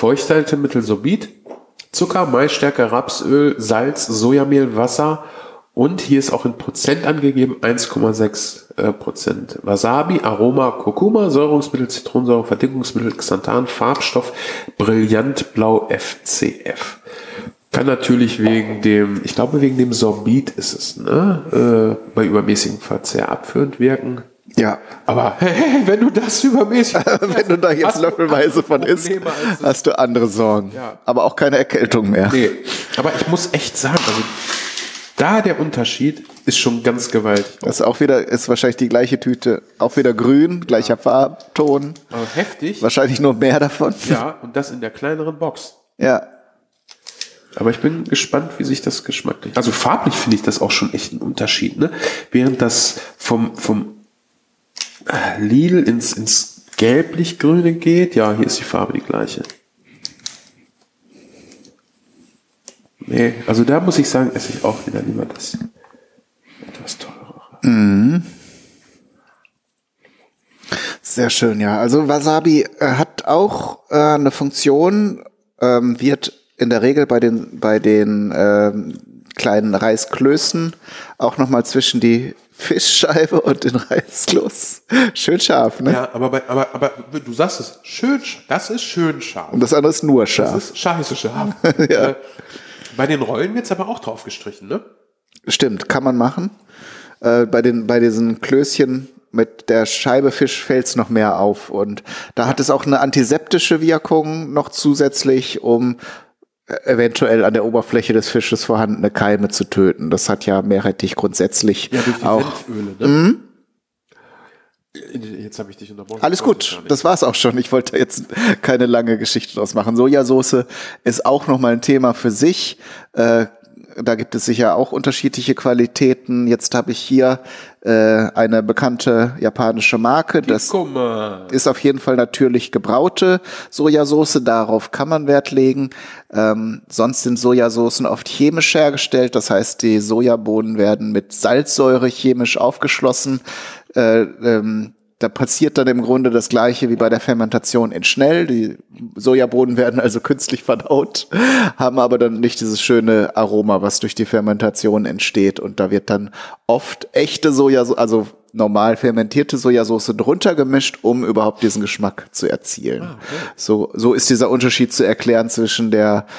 Feuchthaltemittel Sorbit, Zucker, Maisstärke, Rapsöl, Salz, Sojamehl, Wasser Und hier ist auch in Prozent angegeben, 1,6%. Wasabi, Aroma, Kurkuma, Säurungsmittel, Zitronensäure, Verdickungsmittel, Xanthan, Farbstoff, Brillantblau, FCF. Kann natürlich wegen dem Sorbit ist es, ne? Bei übermäßigem Verzehr abführend wirken. Ja. Aber wenn du das übermäßig wenn du da jetzt löffelweise von isst, hast du andere Sorgen. Ja. Aber auch keine Erkältung mehr. Nee, aber ich muss echt sagen, also da der Unterschied ist schon ganz gewaltig. Das ist wahrscheinlich die gleiche Tüte, auch wieder grün, gleicher Farbton. Aber heftig. Wahrscheinlich nur mehr davon. Ja, und das in der kleineren Box. Ja. Aber ich bin gespannt, wie sich das geschmacklich. Also farblich finde ich das auch schon echt ein Unterschied, ne? Während das vom Lidl ins gelblich-grüne geht, ja, hier ist die Farbe die gleiche. Nee, also da muss ich sagen, esse ich auch wieder lieber das etwas teurere. Mhm. Sehr schön, ja. Also Wasabi hat auch eine Funktion, wird in der Regel bei den kleinen Reisklößen auch nochmal zwischen die Fischscheibe und den Reiskloß. Schön scharf, ne? Ja, aber du sagst es, das ist schön scharf. Und das andere ist nur scharf. Das ist scheiße scharf. Ja. Bei den Rollen wird es aber auch drauf gestrichen, ne? Stimmt, kann man machen. Bei diesen Klößchen mit der Scheibe Fisch fällt es noch mehr auf. Und da hat es auch eine antiseptische Wirkung noch zusätzlich, um eventuell an der Oberfläche des Fisches vorhandene Keime zu töten. Das hat ja Meerrettich grundsätzlich ja, durch die auch. Senföle, ne? Jetzt habe ich dich unterbrochen. Alles gut, das war's auch schon. Ich wollte jetzt keine lange Geschichte draus machen. Sojasauce ist auch nochmal ein Thema für sich. Da gibt es sicher auch unterschiedliche Qualitäten. Jetzt habe ich hier eine bekannte japanische Marke. Das ist auf jeden Fall natürlich gebraute Sojasauce. Darauf kann man Wert legen. Sonst sind Sojasaucen oft chemisch hergestellt. Das heißt, die Sojabohnen werden mit Salzsäure chemisch aufgeschlossen. Da passiert dann im Grunde das Gleiche wie bei der Fermentation in schnell. Die Sojabohnen werden also künstlich verdaut, haben aber dann nicht dieses schöne Aroma, was durch die Fermentation entsteht. Und da wird dann oft echte Sojasauce, also normal fermentierte Sojasauce drunter gemischt, um überhaupt diesen Geschmack zu erzielen. Ah, okay. So ist dieser Unterschied zu erklären zwischen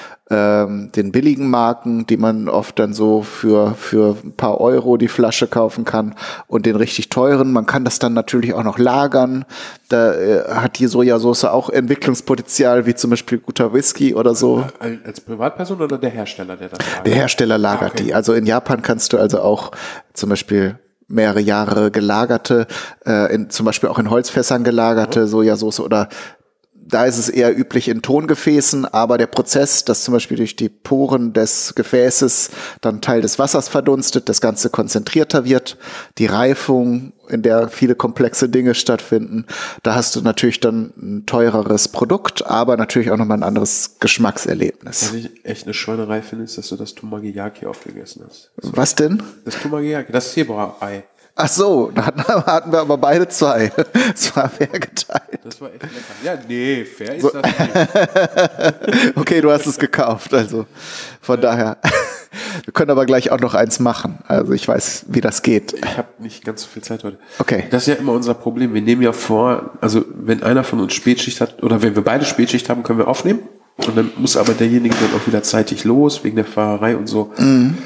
den billigen Marken, die man oft dann so für ein paar Euro die Flasche kaufen kann, und den richtig teuren. Man kann das dann natürlich auch noch lagern. Da hat die Sojasauce auch Entwicklungspotenzial, wie zum Beispiel guter Whisky oder so. Als Privatperson oder der Hersteller, der das lagert? Der Hersteller lagert die. Also in Japan kannst du also auch zum Beispiel mehrere Jahre gelagerte, zum Beispiel auch in Holzfässern gelagerte Sojasauce, oder da ist es eher üblich in Tongefäßen, aber der Prozess, dass zum Beispiel durch die Poren des Gefäßes dann Teil des Wassers verdunstet, das Ganze konzentrierter wird, die Reifung, in der viele komplexe Dinge stattfinden, da hast du natürlich dann ein teureres Produkt, aber natürlich auch nochmal ein anderes Geschmackserlebnis. Was ich echt eine Schweinerei finde, ist, dass du das Tomageyaki aufgegessen hast. Was denn? Das Tomageyaki, das Zebra-Ei. Ach so, da hatten wir aber beide zwei. Es war fair geteilt. Das war echt lecker. Ja, nee, fair ist das nicht. Okay, du hast es gekauft, also von daher. Wir können aber gleich auch noch eins machen. Also ich weiß, wie das geht. Ich habe nicht ganz so viel Zeit heute. Okay. Das ist ja immer unser Problem. Wir nehmen ja vor, also wenn einer von uns Spätschicht hat, oder wenn wir beide Spätschicht haben, können wir aufnehmen. Und dann muss aber derjenige dann auch wieder zeitig los, wegen der Fahrerei und so. Mhm.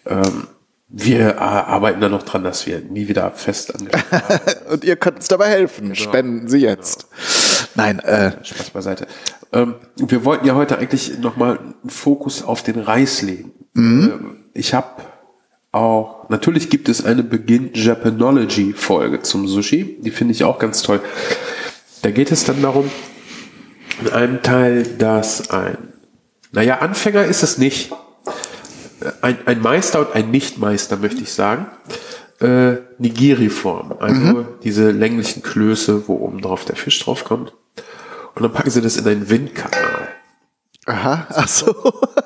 Wir arbeiten da noch dran, dass wir nie wieder fest angestellt haben. Und ihr könnt uns dabei helfen. Genau. Spenden Sie jetzt. Genau. Nein, Spaß beiseite. Wir wollten ja heute eigentlich nochmal einen Fokus auf den Reis legen. Mhm. Ich habe auch, natürlich gibt es eine Begin Japanology Folge zum Sushi. Die finde ich auch ganz toll. Da geht es dann darum, in einem Teil, dass Anfänger ist es nicht. Ein Meister und ein Nicht-Meister, möchte ich sagen, Nigiri-Form. Also diese länglichen Klöße, wo oben drauf der Fisch drauf kommt. Und dann packen sie das in einen Windkanal. Aha, ach so.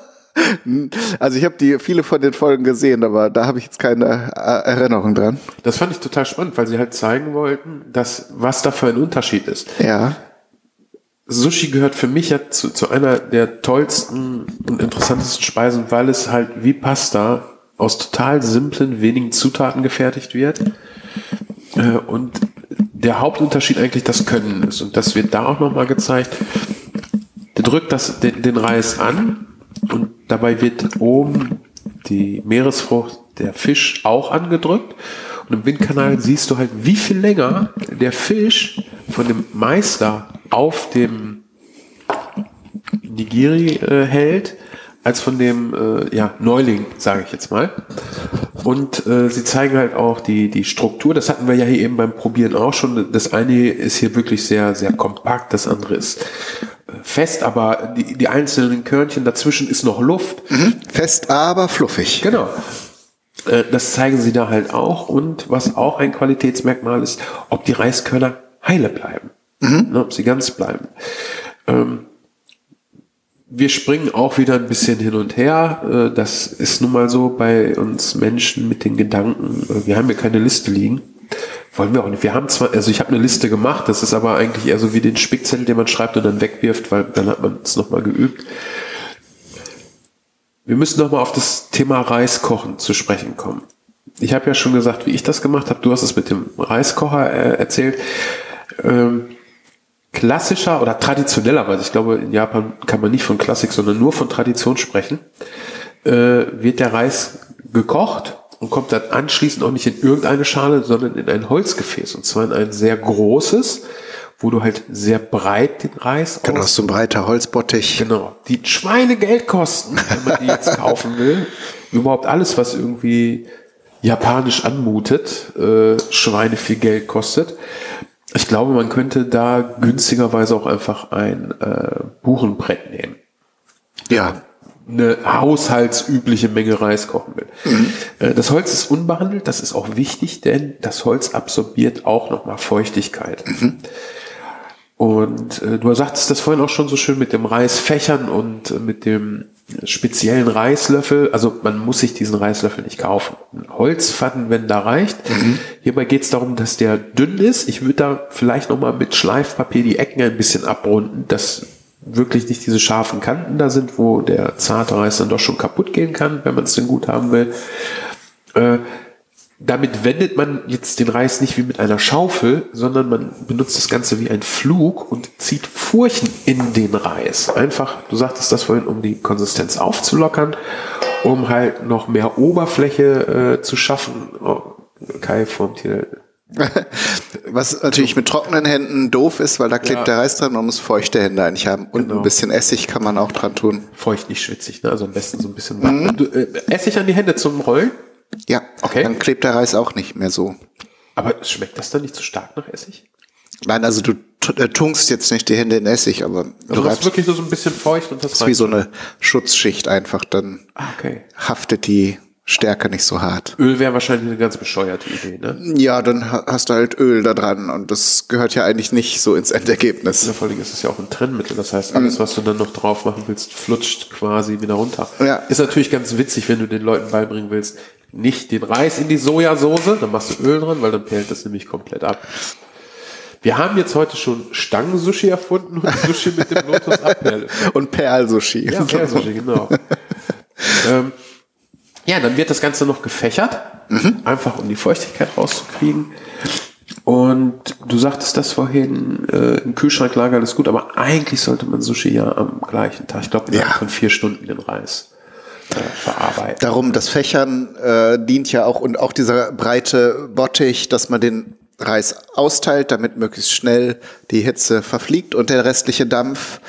Also ich habe viele von den Folgen gesehen, aber da habe ich jetzt keine Erinnerung dran. Das fand ich total spannend, weil sie halt zeigen wollten, was da für ein Unterschied ist. Ja. Sushi gehört für mich ja zu einer der tollsten und interessantesten Speisen, weil es halt wie Pasta aus total simplen, wenigen Zutaten gefertigt wird. Und der Hauptunterschied eigentlich das Können ist. Und das wird da auch nochmal gezeigt. Der drückt den Reis an und dabei wird oben die Meeresfrucht, der Fisch, auch angedrückt. Und im Windkanal siehst du halt, wie viel länger der Fisch von dem Meister auf dem Nigiri hält, als von dem Neuling, sage ich jetzt mal. Und sie zeigen halt auch die Struktur. Das hatten wir ja hier eben beim Probieren auch schon. Das eine ist hier wirklich sehr, sehr kompakt, das andere ist fest, aber die einzelnen Körnchen dazwischen ist noch Luft. Fest, aber fluffig. Genau. Das zeigen sie da halt auch. Und was auch ein Qualitätsmerkmal ist, ob die Reiskörner heile bleiben. Ob sie ganz bleiben. Wir springen auch wieder ein bisschen hin und her. Das ist nun mal so bei uns Menschen mit den Gedanken, wir haben hier keine Liste liegen. Wollen wir auch nicht. Wir haben zwar, also ich habe eine Liste gemacht, das ist aber eigentlich eher so wie den Spickzettel, den man schreibt und dann wegwirft, weil dann hat man es nochmal geübt. Wir müssen nochmal auf das Thema Reiskochen zu sprechen kommen. Ich habe ja schon gesagt, wie ich das gemacht habe. Du hast es mit dem Reiskocher erzählt. Klassischer oder traditionellerweise, ich glaube, in Japan kann man nicht von Klassik, sondern nur von Tradition sprechen, wird der Reis gekocht und kommt dann anschließend auch nicht in irgendeine Schale, sondern in ein Holzgefäß. Und zwar in ein sehr großes, wo du halt sehr breit den Reis Genau, so ein breiter Holzbottich. Genau, die Schweinegeld kosten, wenn man die jetzt kaufen will. Überhaupt alles, was irgendwie japanisch anmutet, Schweine viel Geld kostet. Ich glaube, man könnte da günstigerweise auch einfach ein Buchenbrett nehmen. Ja. Eine haushaltsübliche Menge Reis kochen will. Das Holz ist unbehandelt, das ist auch wichtig, denn das Holz absorbiert auch nochmal Feuchtigkeit. Und du sagtest das vorhin auch schon so schön mit dem Reisfächern und mit dem speziellen Reislöffel. Also man muss sich diesen Reislöffel nicht kaufen. Ein Holzpfannenwender reicht. Hierbei geht es darum, dass der dünn ist. Ich würde da vielleicht nochmal mit Schleifpapier die Ecken ein bisschen abrunden, dass wirklich nicht diese scharfen Kanten da sind, wo der zarte Reis dann doch schon kaputt gehen kann, wenn man es denn gut haben will. Damit wendet man jetzt den Reis nicht wie mit einer Schaufel, sondern man benutzt das Ganze wie ein Flug und zieht Furchen in den Reis. Einfach, du sagtest das vorhin, um die Konsistenz aufzulockern, um halt noch mehr Oberfläche zu schaffen. Oh, Kai formt hier. Was natürlich mit trockenen Händen doof ist, weil da klebt der Reis dran, man muss feuchte Hände eigentlich haben. Und ein bisschen Essig kann man auch dran tun. Feucht, nicht schwitzig, ne? Also am besten so ein bisschen Essig an die Hände zum Rollen? Ja, okay. Dann klebt der Reis auch nicht mehr so. Aber schmeckt das dann nicht so stark nach Essig? Nein, also du tunkst jetzt nicht die Hände in Essig, aber du hast wirklich nur so ein bisschen feucht und das ist wie so eine Schutzschicht einfach, dann haftet die Stärke nicht so hart. Öl wäre wahrscheinlich eine ganz bescheuerte Idee, ne? Ja, dann hast du halt Öl da dran und das gehört ja eigentlich nicht so ins Endergebnis. Ja, vor allem ist es ja auch ein Trennmittel, das heißt, alles, was du dann noch drauf machen willst, flutscht quasi wieder runter. Ja. Ist natürlich ganz witzig, wenn du den Leuten beibringen willst, nicht den Reis in die Sojasauce, dann machst du Öl dran, weil dann perlt das nämlich komplett ab. Wir haben jetzt heute schon Stangen-Sushi erfunden und Sushi mit dem Lotus-Abperl. Und Perl-Sushi. Ja, Perl-Sushi, genau. Ja, dann wird das Ganze noch gefächert, einfach um die Feuchtigkeit rauszukriegen. Und du sagtest das vorhin, im Kühlschrank lagern ist gut, aber eigentlich sollte man Sushi ja am gleichen Tag, ich glaube, innerhalb von 4 Stunden den Reis verarbeiten. Darum, das Fächern dient ja auch, und auch dieser breite Bottich, dass man den Reis austeilt, damit möglichst schnell die Hitze verfliegt und der restliche Dampf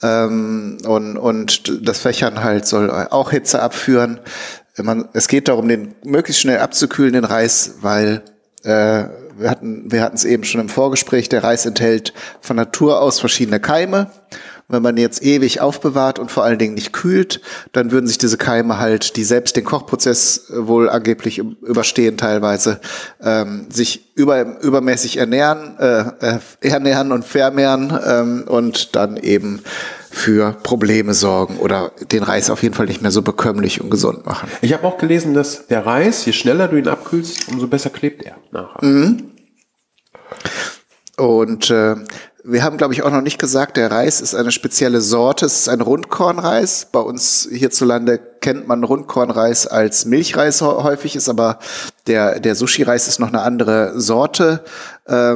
und das Fächern halt soll auch Hitze abführen. Es geht darum, den möglichst schnell abzukühlen, den Reis, weil wir hatten es eben schon im Vorgespräch, der Reis enthält von Natur aus verschiedene Keime. Wenn man jetzt ewig aufbewahrt und vor allen Dingen nicht kühlt, dann würden sich diese Keime halt, die selbst den Kochprozess wohl angeblich überstehen teilweise, sich übermäßig ernähren und vermehren und dann eben für Probleme sorgen oder den Reis auf jeden Fall nicht mehr so bekömmlich und gesund machen. Ich habe auch gelesen, dass der Reis, je schneller du ihn abkühlst, umso besser klebt er nachher. Und wir haben, glaube ich, auch noch nicht gesagt, der Reis ist eine spezielle Sorte. Es ist ein Rundkornreis. Bei uns hierzulande kennt man Rundkornreis als Milchreis häufig, ist aber der Sushi-Reis ist noch eine andere Sorte. Bei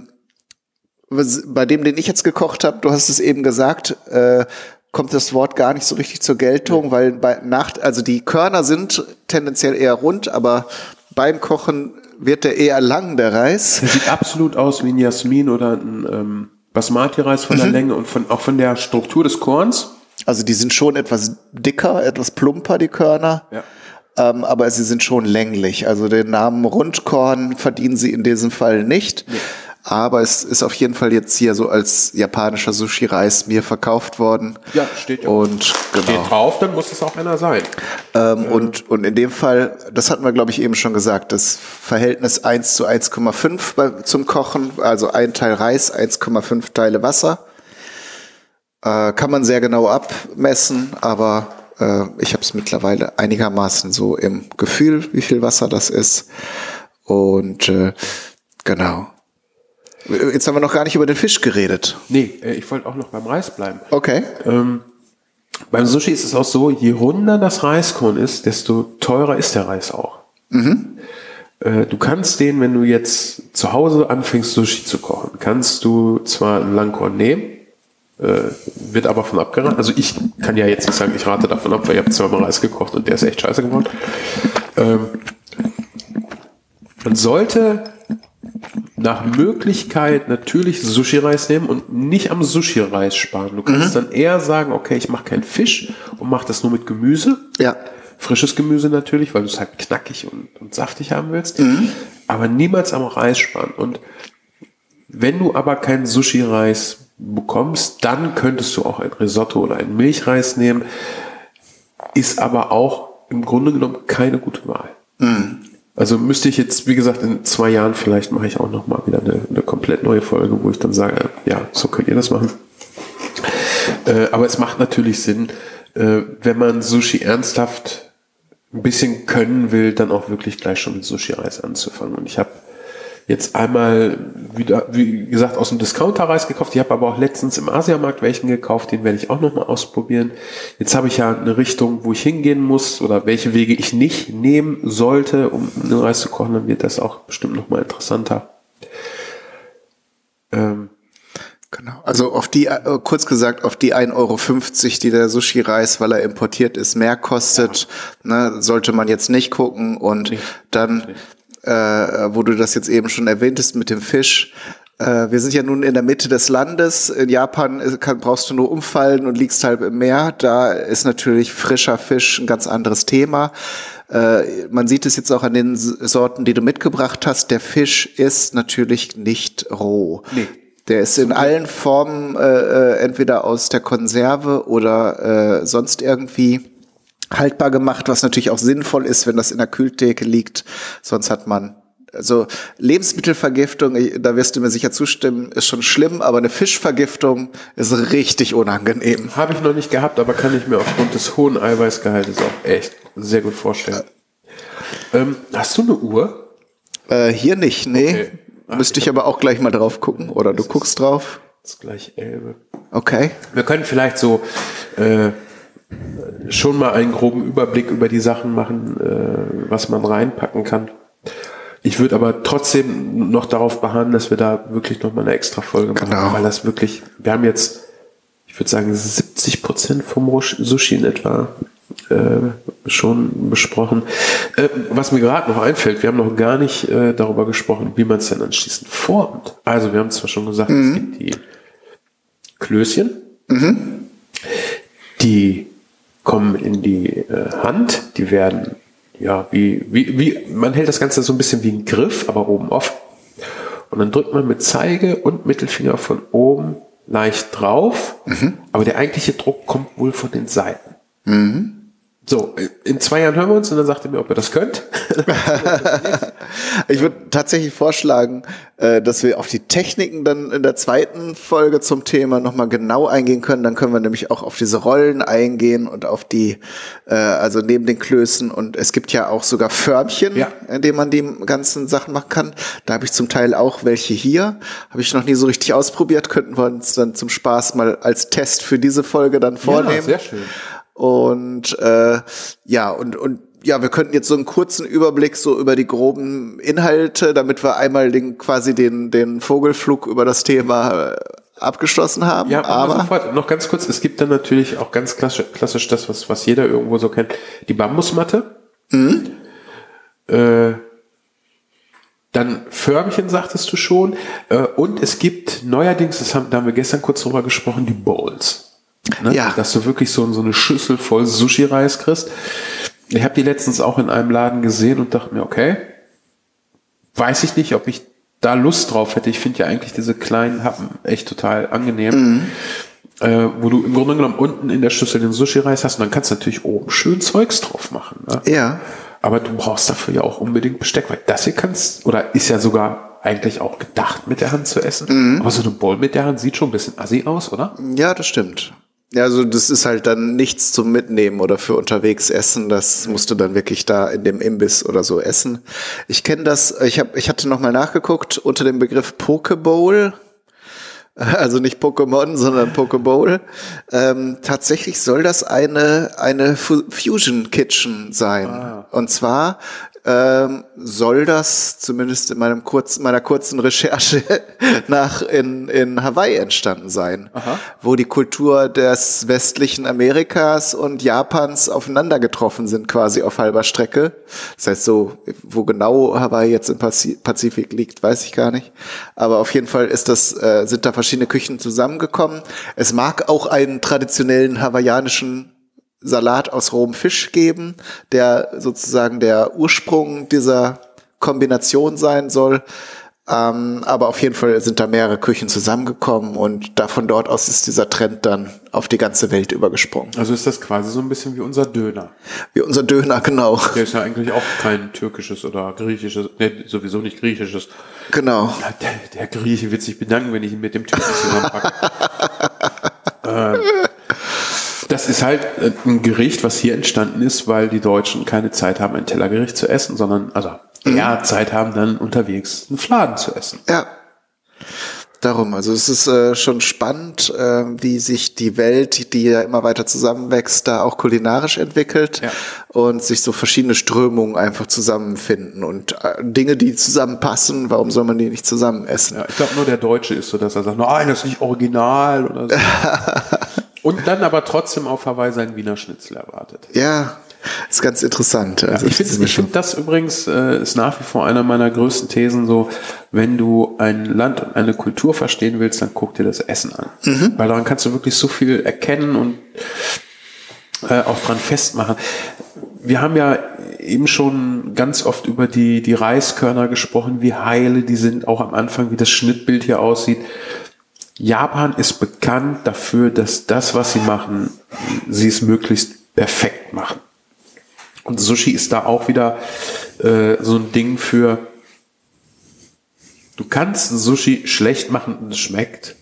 dem, den ich jetzt gekocht habe, du hast es eben gesagt, kommt das Wort gar nicht so richtig zur Geltung, weil also die Körner sind tendenziell eher rund, aber beim Kochen wird der eher lang, der Reis. Der sieht absolut aus wie ein Jasmin oder ein Basmati-Reis von der Länge und auch von der Struktur des Korns. Also die sind schon etwas dicker, etwas plumper, die Körner. Ja. Aber sie sind schon länglich. Also den Namen Rundkorn verdienen sie in diesem Fall nicht. Nee. Aber es ist auf jeden Fall jetzt hier so als japanischer Sushi-Reis mir verkauft worden. Ja, steht ja. Und genau. Steht drauf, dann muss es auch einer sein. Und in dem Fall, das hatten wir, glaube ich, eben schon gesagt, das Verhältnis 1 zu 1,5 zum Kochen, also ein Teil Reis, 1,5 Teile Wasser. Kann man sehr genau abmessen, aber ich habe es mittlerweile einigermaßen so im Gefühl, wie viel Wasser das ist. Und genau. Jetzt haben wir noch gar nicht über den Fisch geredet. Nee, ich wollte auch noch beim Reis bleiben. Okay. Beim Sushi ist es auch so, je runder das Reiskorn ist, desto teurer ist der Reis auch. Mhm. Du kannst den, wenn du jetzt zu Hause anfängst, Sushi zu kochen, kannst du zwar einen Langkorn nehmen, wird aber von abgeraten. Also ich kann ja jetzt nicht sagen, ich rate davon ab, weil ich habe zweimal Reis gekocht und der ist echt scheiße geworden. Man sollte nach Möglichkeit natürlich Sushi-Reis nehmen und nicht am Sushi-Reis sparen. Du kannst dann eher sagen, okay, ich mache keinen Fisch und mache das nur mit Gemüse. Ja. Frisches Gemüse natürlich, weil du es halt knackig und saftig haben willst. Aber niemals am Reis sparen. Und wenn du aber keinen Sushi-Reis bekommst, dann könntest du auch ein Risotto oder einen Milchreis nehmen. Ist aber auch im Grunde genommen keine gute Wahl. Also müsste ich jetzt, wie gesagt, in 2 Jahren vielleicht mache ich auch noch mal wieder eine komplett neue Folge, wo ich dann sage, ja, so könnt ihr das machen. Aber es macht natürlich Sinn, wenn man Sushi ernsthaft ein bisschen können will, dann auch wirklich gleich schon mit Sushi-Reis anzufangen. Und ich habe jetzt einmal wieder, wie gesagt, aus dem Discounter-Reis gekauft. Ich habe aber auch letztens im Asiamarkt welchen gekauft. Den werde ich auch noch mal ausprobieren. Jetzt habe ich ja eine Richtung, wo ich hingehen muss oder welche Wege ich nicht nehmen sollte, um einen Reis zu kochen. Dann wird das auch bestimmt noch mal interessanter. Genau. Also auf die, kurz gesagt, auf die 1,50 €, die der Sushi-Reis, weil er importiert ist, mehr kostet, ne, sollte man jetzt nicht gucken. Und dann wo du das jetzt eben schon erwähntest mit dem Fisch. Wir sind ja nun in der Mitte des Landes. In Japan brauchst du nur umfallen und liegst halb im Meer. Da ist natürlich frischer Fisch ein ganz anderes Thema. Man sieht es jetzt auch an den Sorten, die du mitgebracht hast. Der Fisch ist natürlich nicht roh. Nee. Der ist in allen Formen entweder aus der Konserve oder sonst irgendwie haltbar gemacht, was natürlich auch sinnvoll ist, wenn das in der Kühltheke liegt. Sonst hat man, also Lebensmittelvergiftung, da wirst du mir sicher zustimmen, ist schon schlimm, aber eine Fischvergiftung ist richtig unangenehm. Habe ich noch nicht gehabt, aber kann ich mir aufgrund des hohen Eiweißgehaltes auch echt sehr gut vorstellen. Hast du eine Uhr? Hier nicht, nee. Okay. Müsste ich aber auch gleich mal drauf gucken, oder du guckst drauf? Das ist gleich 11. Okay. Wir können vielleicht so schon mal einen groben Überblick über die Sachen machen, was man reinpacken kann. Ich würde aber trotzdem noch darauf beharren, dass wir da wirklich noch mal eine extra Folge machen, weil das wirklich, wir haben jetzt, ich würde sagen, 70% vom Sushi in etwa schon besprochen. Was mir gerade noch einfällt, wir haben noch gar nicht darüber gesprochen, wie man es dann anschließend formt. Also wir haben zwar schon gesagt, es gibt die Klößchen, die kommen in die Hand, die werden, ja, wie man hält das Ganze so ein bisschen wie ein Griff, aber oben offen. Und dann drückt man mit Zeige und Mittelfinger von oben leicht drauf, aber der eigentliche Druck kommt wohl von den Seiten. So, in 2 Jahren hören wir uns und dann sagt ihr mir, ob ihr das könnt. Ich würde tatsächlich vorschlagen, dass wir auf die Techniken dann in der zweiten Folge zum Thema nochmal genau eingehen können. Dann können wir nämlich auch auf diese Rollen eingehen und auf die, also neben den Klößen. Und es gibt ja auch sogar Förmchen, in denen man die ganzen Sachen machen kann. Da habe ich zum Teil auch welche hier. Habe ich noch nie so richtig ausprobiert. Könnten wir uns dann zum Spaß mal als Test für diese Folge dann vornehmen. Ja, sehr schön. Und wir könnten jetzt so einen kurzen Überblick so über die groben Inhalte, damit wir einmal den Vogelflug über das Thema abgeschlossen haben. Ja, aber sofort. Noch ganz kurz, es gibt dann natürlich auch ganz klassisch das, was jeder irgendwo so kennt, die Bambusmatte. Dann Förmchen, sagtest du schon. Und es gibt neuerdings, da haben wir gestern kurz drüber gesprochen, die Bowls. Ne? Ja. Dass du wirklich so eine Schüssel voll Sushi-Reis kriegst. Ich habe die letztens auch in einem Laden gesehen und dachte mir, okay, weiß ich nicht, ob ich da Lust drauf hätte. Ich finde ja eigentlich diese kleinen Happen echt total angenehm. Wo du im Grunde genommen unten in der Schüssel den Sushi-Reis hast und dann kannst du natürlich oben schön Zeugs drauf machen. Ne? Ja. Aber du brauchst dafür ja auch unbedingt Besteck, weil das hier ist ja sogar eigentlich auch gedacht, mit der Hand zu essen. Aber so eine Bowl mit der Hand sieht schon ein bisschen assi aus, oder? Ja, das stimmt. Ja, also das ist halt dann nichts zum Mitnehmen oder für unterwegs essen. Das musst du dann wirklich da in dem Imbiss oder so essen. Ich kenne das, ich hatte nochmal nachgeguckt unter dem Begriff Pokebowl. Also nicht Pokémon, sondern Pokebowl. Tatsächlich soll das eine Fusion Kitchen sein. Und zwar soll das zumindest in meiner kurzen Recherche in Hawaii entstanden sein, wo die Kultur des westlichen Amerikas und Japans aufeinander getroffen sind, quasi auf halber Strecke. Das heißt so, wo genau Hawaii jetzt im Pazifik liegt, weiß ich gar nicht. Aber auf jeden Fall sind da verschiedene Küchen zusammengekommen. Es mag auch einen traditionellen hawaiianischen Salat aus rohem Fisch geben, der sozusagen der Ursprung dieser Kombination sein soll. Aber auf jeden Fall sind da mehrere Küchen zusammengekommen und von dort aus ist dieser Trend dann auf die ganze Welt übergesprungen. Also ist das quasi so ein bisschen wie unser Döner. Wie unser Döner, genau. Der ist ja eigentlich auch kein türkisches oder griechisches, sowieso nicht griechisches. Genau. Der Grieche wird sich bedanken, wenn ich ihn mit dem Türken zusammenpacke. Das ist halt ein Gericht, was hier entstanden ist, weil die Deutschen keine Zeit haben, ein Tellergericht zu essen, sondern eher Zeit haben, dann unterwegs einen Fladen zu essen. Ja, darum. Also es ist schon spannend, wie sich die Welt, die ja immer weiter zusammenwächst, da auch kulinarisch entwickelt und sich so verschiedene Strömungen einfach zusammenfinden und Dinge, die zusammenpassen, warum soll man die nicht zusammen essen? Ja, ich glaube nur der Deutsche ist so, dass er sagt, nein, das ist nicht original oder so. Und dann aber trotzdem auf Hawaii seinen Wiener Schnitzel erwartet. Ja, ist ganz interessant. Also ich finde das übrigens ist nach wie vor einer meiner größten Thesen so, wenn du ein Land und eine Kultur verstehen willst, dann guck dir das Essen an. Weil daran kannst du wirklich so viel erkennen und auch dran festmachen. Wir haben ja eben schon ganz oft über die Reiskörner gesprochen, wie heile die sind, auch am Anfang, wie das Schnittbild hier aussieht. Japan ist bekannt dafür, dass das, was sie machen, sie es möglichst perfekt machen. Und Sushi ist da auch wieder so ein Ding für, du kannst Sushi schlecht machen und es schmeckt,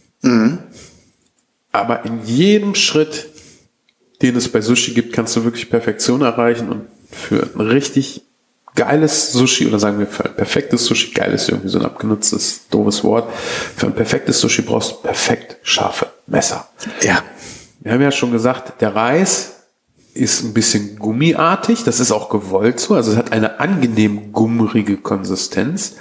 aber in jedem Schritt, den es bei Sushi gibt, kannst du wirklich Perfektion erreichen und für ein richtig geiles Sushi, oder sagen wir für ein perfektes Sushi, geil ist irgendwie so ein abgenutztes, doofes Wort, für ein perfektes Sushi brauchst du perfekt scharfe Messer. Ja. Wir haben ja schon gesagt, der Reis ist ein bisschen gummiartig, das ist auch gewollt so, also es hat eine angenehm gummerige Konsistenz,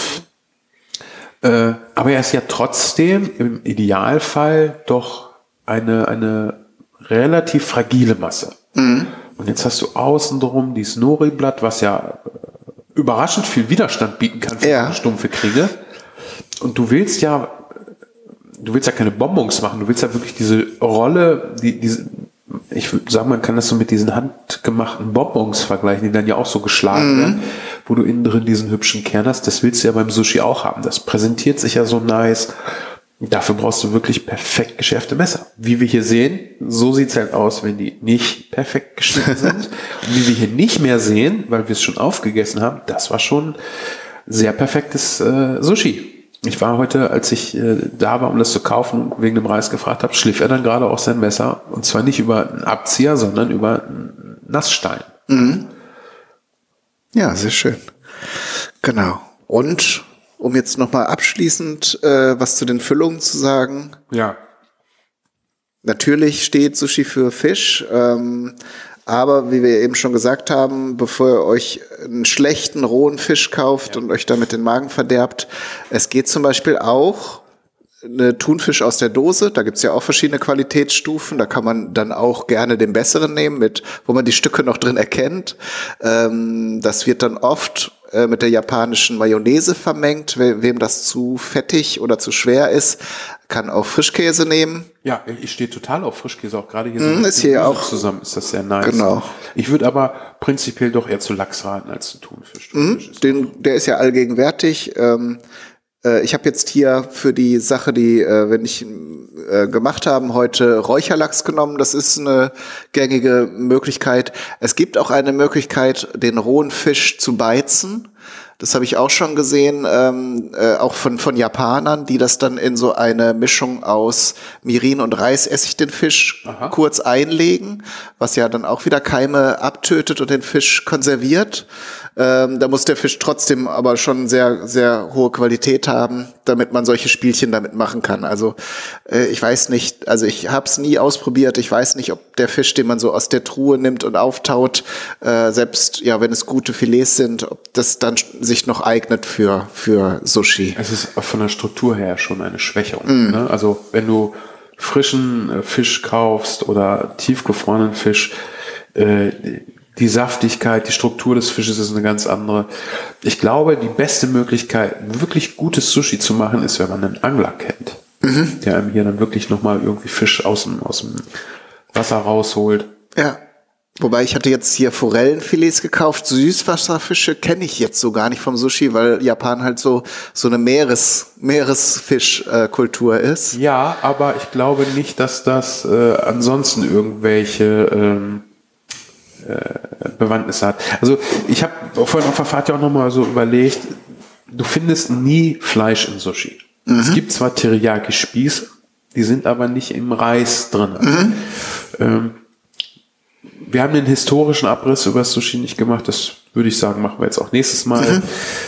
aber er ist ja trotzdem im Idealfall doch eine relativ fragile Masse. Und jetzt hast du außen drum dieses Nori-Blatt, was ja überraschend viel Widerstand bieten kann für eine stumpfe Klinge. Und du willst ja keine Bonbons machen, du willst ja wirklich diese Rolle, ich würde sagen, man kann das so mit diesen handgemachten Bonbons vergleichen, die dann ja auch so geschlagen werden, wo du innen drin diesen hübschen Kern hast. Das willst du ja beim Sushi auch haben. Das präsentiert sich ja so nice. Dafür brauchst du wirklich perfekt geschärfte Messer. Wie wir hier sehen, so sieht's halt aus, wenn die nicht perfekt geschnitten sind. Und wie wir hier nicht mehr sehen, weil wir es schon aufgegessen haben, das war schon sehr perfektes Sushi. Ich war heute, als ich da war, um das zu kaufen und wegen dem Reis gefragt habe, schliff er dann gerade auch sein Messer. Und zwar nicht über einen Abzieher, sondern über einen Nassstein. Mhm. Ja, sehr schön. Genau. Und um jetzt nochmal abschließend was zu den Füllungen zu sagen. Ja. Natürlich steht Sushi für Fisch, aber wie wir eben schon gesagt haben, bevor ihr euch einen schlechten, rohen Fisch kauft und euch damit den Magen verderbt, es geht zum Beispiel auch eine Thunfisch aus der Dose, da gibt's ja auch verschiedene Qualitätsstufen, da kann man dann auch gerne den besseren nehmen, wo man die Stücke noch drin erkennt. Das wird dann oft mit der japanischen Mayonnaise vermengt. Wem das zu fettig oder zu schwer ist, kann auch Frischkäse nehmen. Ja, ich stehe total auf Frischkäse, auch gerade hier so ist hier auch zusammen ist das sehr nice. Genau. Ich würde aber prinzipiell doch eher zu Lachs raten als zu Thunfisch. Der ist ja allgegenwärtig. Ich habe jetzt hier für die Sache, die wir nicht gemacht haben, heute Räucherlachs genommen. Das ist eine gängige Möglichkeit. Es gibt auch eine Möglichkeit, den rohen Fisch zu beizen. Das habe ich auch schon gesehen, auch von Japanern, die das dann in so eine Mischung aus Mirin und Reisessig den Fisch kurz einlegen, was ja dann auch wieder Keime abtötet und den Fisch konserviert. Da muss der Fisch trotzdem aber schon sehr, sehr hohe Qualität haben, damit man solche Spielchen damit machen kann. Also ich weiß nicht, also ich habe es nie ausprobiert. Ich weiß nicht, ob der Fisch, den man so aus der Truhe nimmt und auftaut, selbst ja, wenn es gute Filets sind, ob das dann sich noch eignet für Sushi. Es ist von der Struktur her schon eine Schwächung. Ne? Also wenn du frischen Fisch kaufst oder tiefgefrorenen Fisch, die Saftigkeit, die Struktur des Fisches ist eine ganz andere. Ich glaube, die beste Möglichkeit, wirklich gutes Sushi zu machen, ist, wenn man einen Angler kennt, der einem hier dann wirklich nochmal irgendwie Fisch aus dem Wasser rausholt. Ja. Wobei ich hatte jetzt hier Forellenfilets gekauft. Süßwasserfische kenne ich jetzt so gar nicht vom Sushi, weil Japan halt so eine Meeresfischkultur ist. Ja, aber ich glaube nicht, dass das ansonsten irgendwelche Bewandtnis hat. Also ich habe vorhin auf der Fahrt ja auch nochmal so überlegt, du findest nie Fleisch im Sushi. Es gibt zwar Teriyaki-Spieße, die sind aber nicht im Reis drin. Wir haben den historischen Abriss über das Sushi nicht gemacht, das würde ich sagen, machen wir jetzt auch nächstes Mal.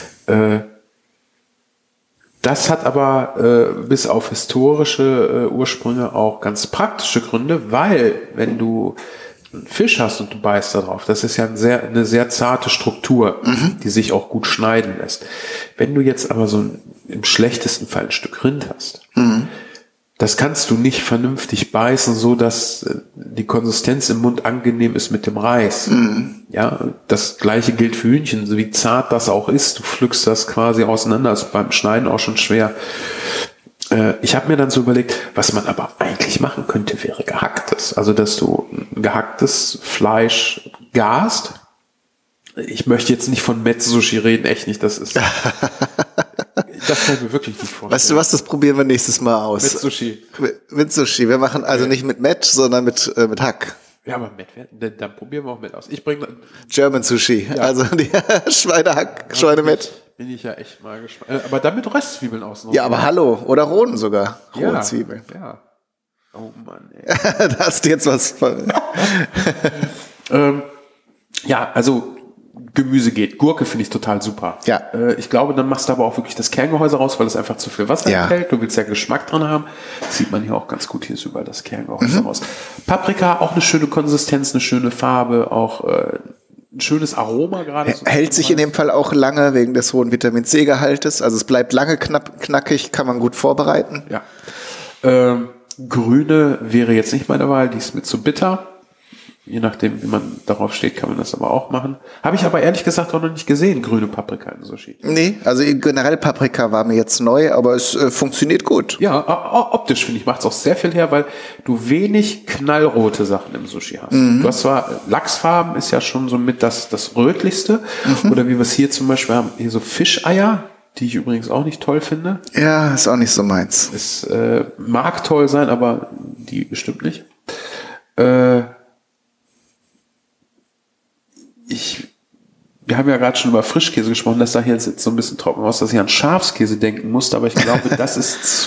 Das hat aber bis auf historische Ursprünge auch ganz praktische Gründe, weil wenn du einen Fisch hast und du beißt da drauf, das ist ja eine sehr zarte Struktur, die sich auch gut schneiden lässt. Wenn du jetzt aber im schlechtesten Fall ein Stück Rind hast, das kannst du nicht vernünftig beißen, so dass die Konsistenz im Mund angenehm ist mit dem Reis. Ja, das Gleiche gilt für Hühnchen, so wie zart das auch ist. Du pflückst das quasi auseinander, ist beim Schneiden auch schon schwer. Ich habe mir dann so überlegt, was man aber eigentlich machen könnte, wäre gehacktes. Also, dass du gehacktes Fleisch gast. Ich möchte jetzt nicht von Metz-Sushi reden, echt nicht. Das ist, das kann ich mir wirklich nicht vorstellen. Weißt du was, das probieren wir nächstes Mal aus. Mit Sushi. Mit Sushi. Wir machen also nicht mit Met, sondern mit Hack. Ja, aber Met, dann probieren wir auch mit aus. Ich bringe German Sushi, ja. Also die Schweinehack, Schweinemett. Bin ich ja echt mal gespannt. Aber dann mit Röstzwiebeln außen. Ja, aber hallo. Oder rohen sogar. Rohe Ja, Zwiebeln. ja. Oh Mann, ey. Da hast du jetzt was von. Ja, also Gemüse geht. Gurke finde ich total super. Ja. Ich glaube, dann machst du aber auch wirklich das Kerngehäuse raus, weil es einfach zu viel Wasser enthält. Du willst ja Geschmack dran haben. Das sieht man hier auch ganz gut. Hier ist überall das Kerngehäuse raus. Paprika, auch eine schöne Konsistenz, eine schöne Farbe, auch ein schönes Aroma gerade. Hält sich in dem Fall auch lange wegen des hohen Vitamin-C-Gehaltes. Also es bleibt lange knackig, kann man gut vorbereiten. Ja. Grüne wäre jetzt nicht meine Wahl, die ist mir zu bitter. Je nachdem, wie man darauf steht, kann man das aber auch machen. Habe ich aber ehrlich gesagt auch noch nicht gesehen, grüne Paprika in Sushi. Nee, also generell Paprika war mir jetzt neu, aber es funktioniert gut. Ja, optisch finde ich, macht es auch sehr viel her, weil du wenig knallrote Sachen im Sushi hast. Du hast zwar, Lachsfarben ist ja schon so mit das Rötlichste, oder wie wir es hier zum Beispiel haben, hier so Fischeier, die ich übrigens auch nicht toll finde. Ja, ist auch nicht so meins. Es mag toll sein, aber die bestimmt nicht. Wir haben ja gerade schon über Frischkäse gesprochen, das sah hier jetzt so ein bisschen trocken aus, dass ich an Schafskäse denken musste, aber ich glaube, das ist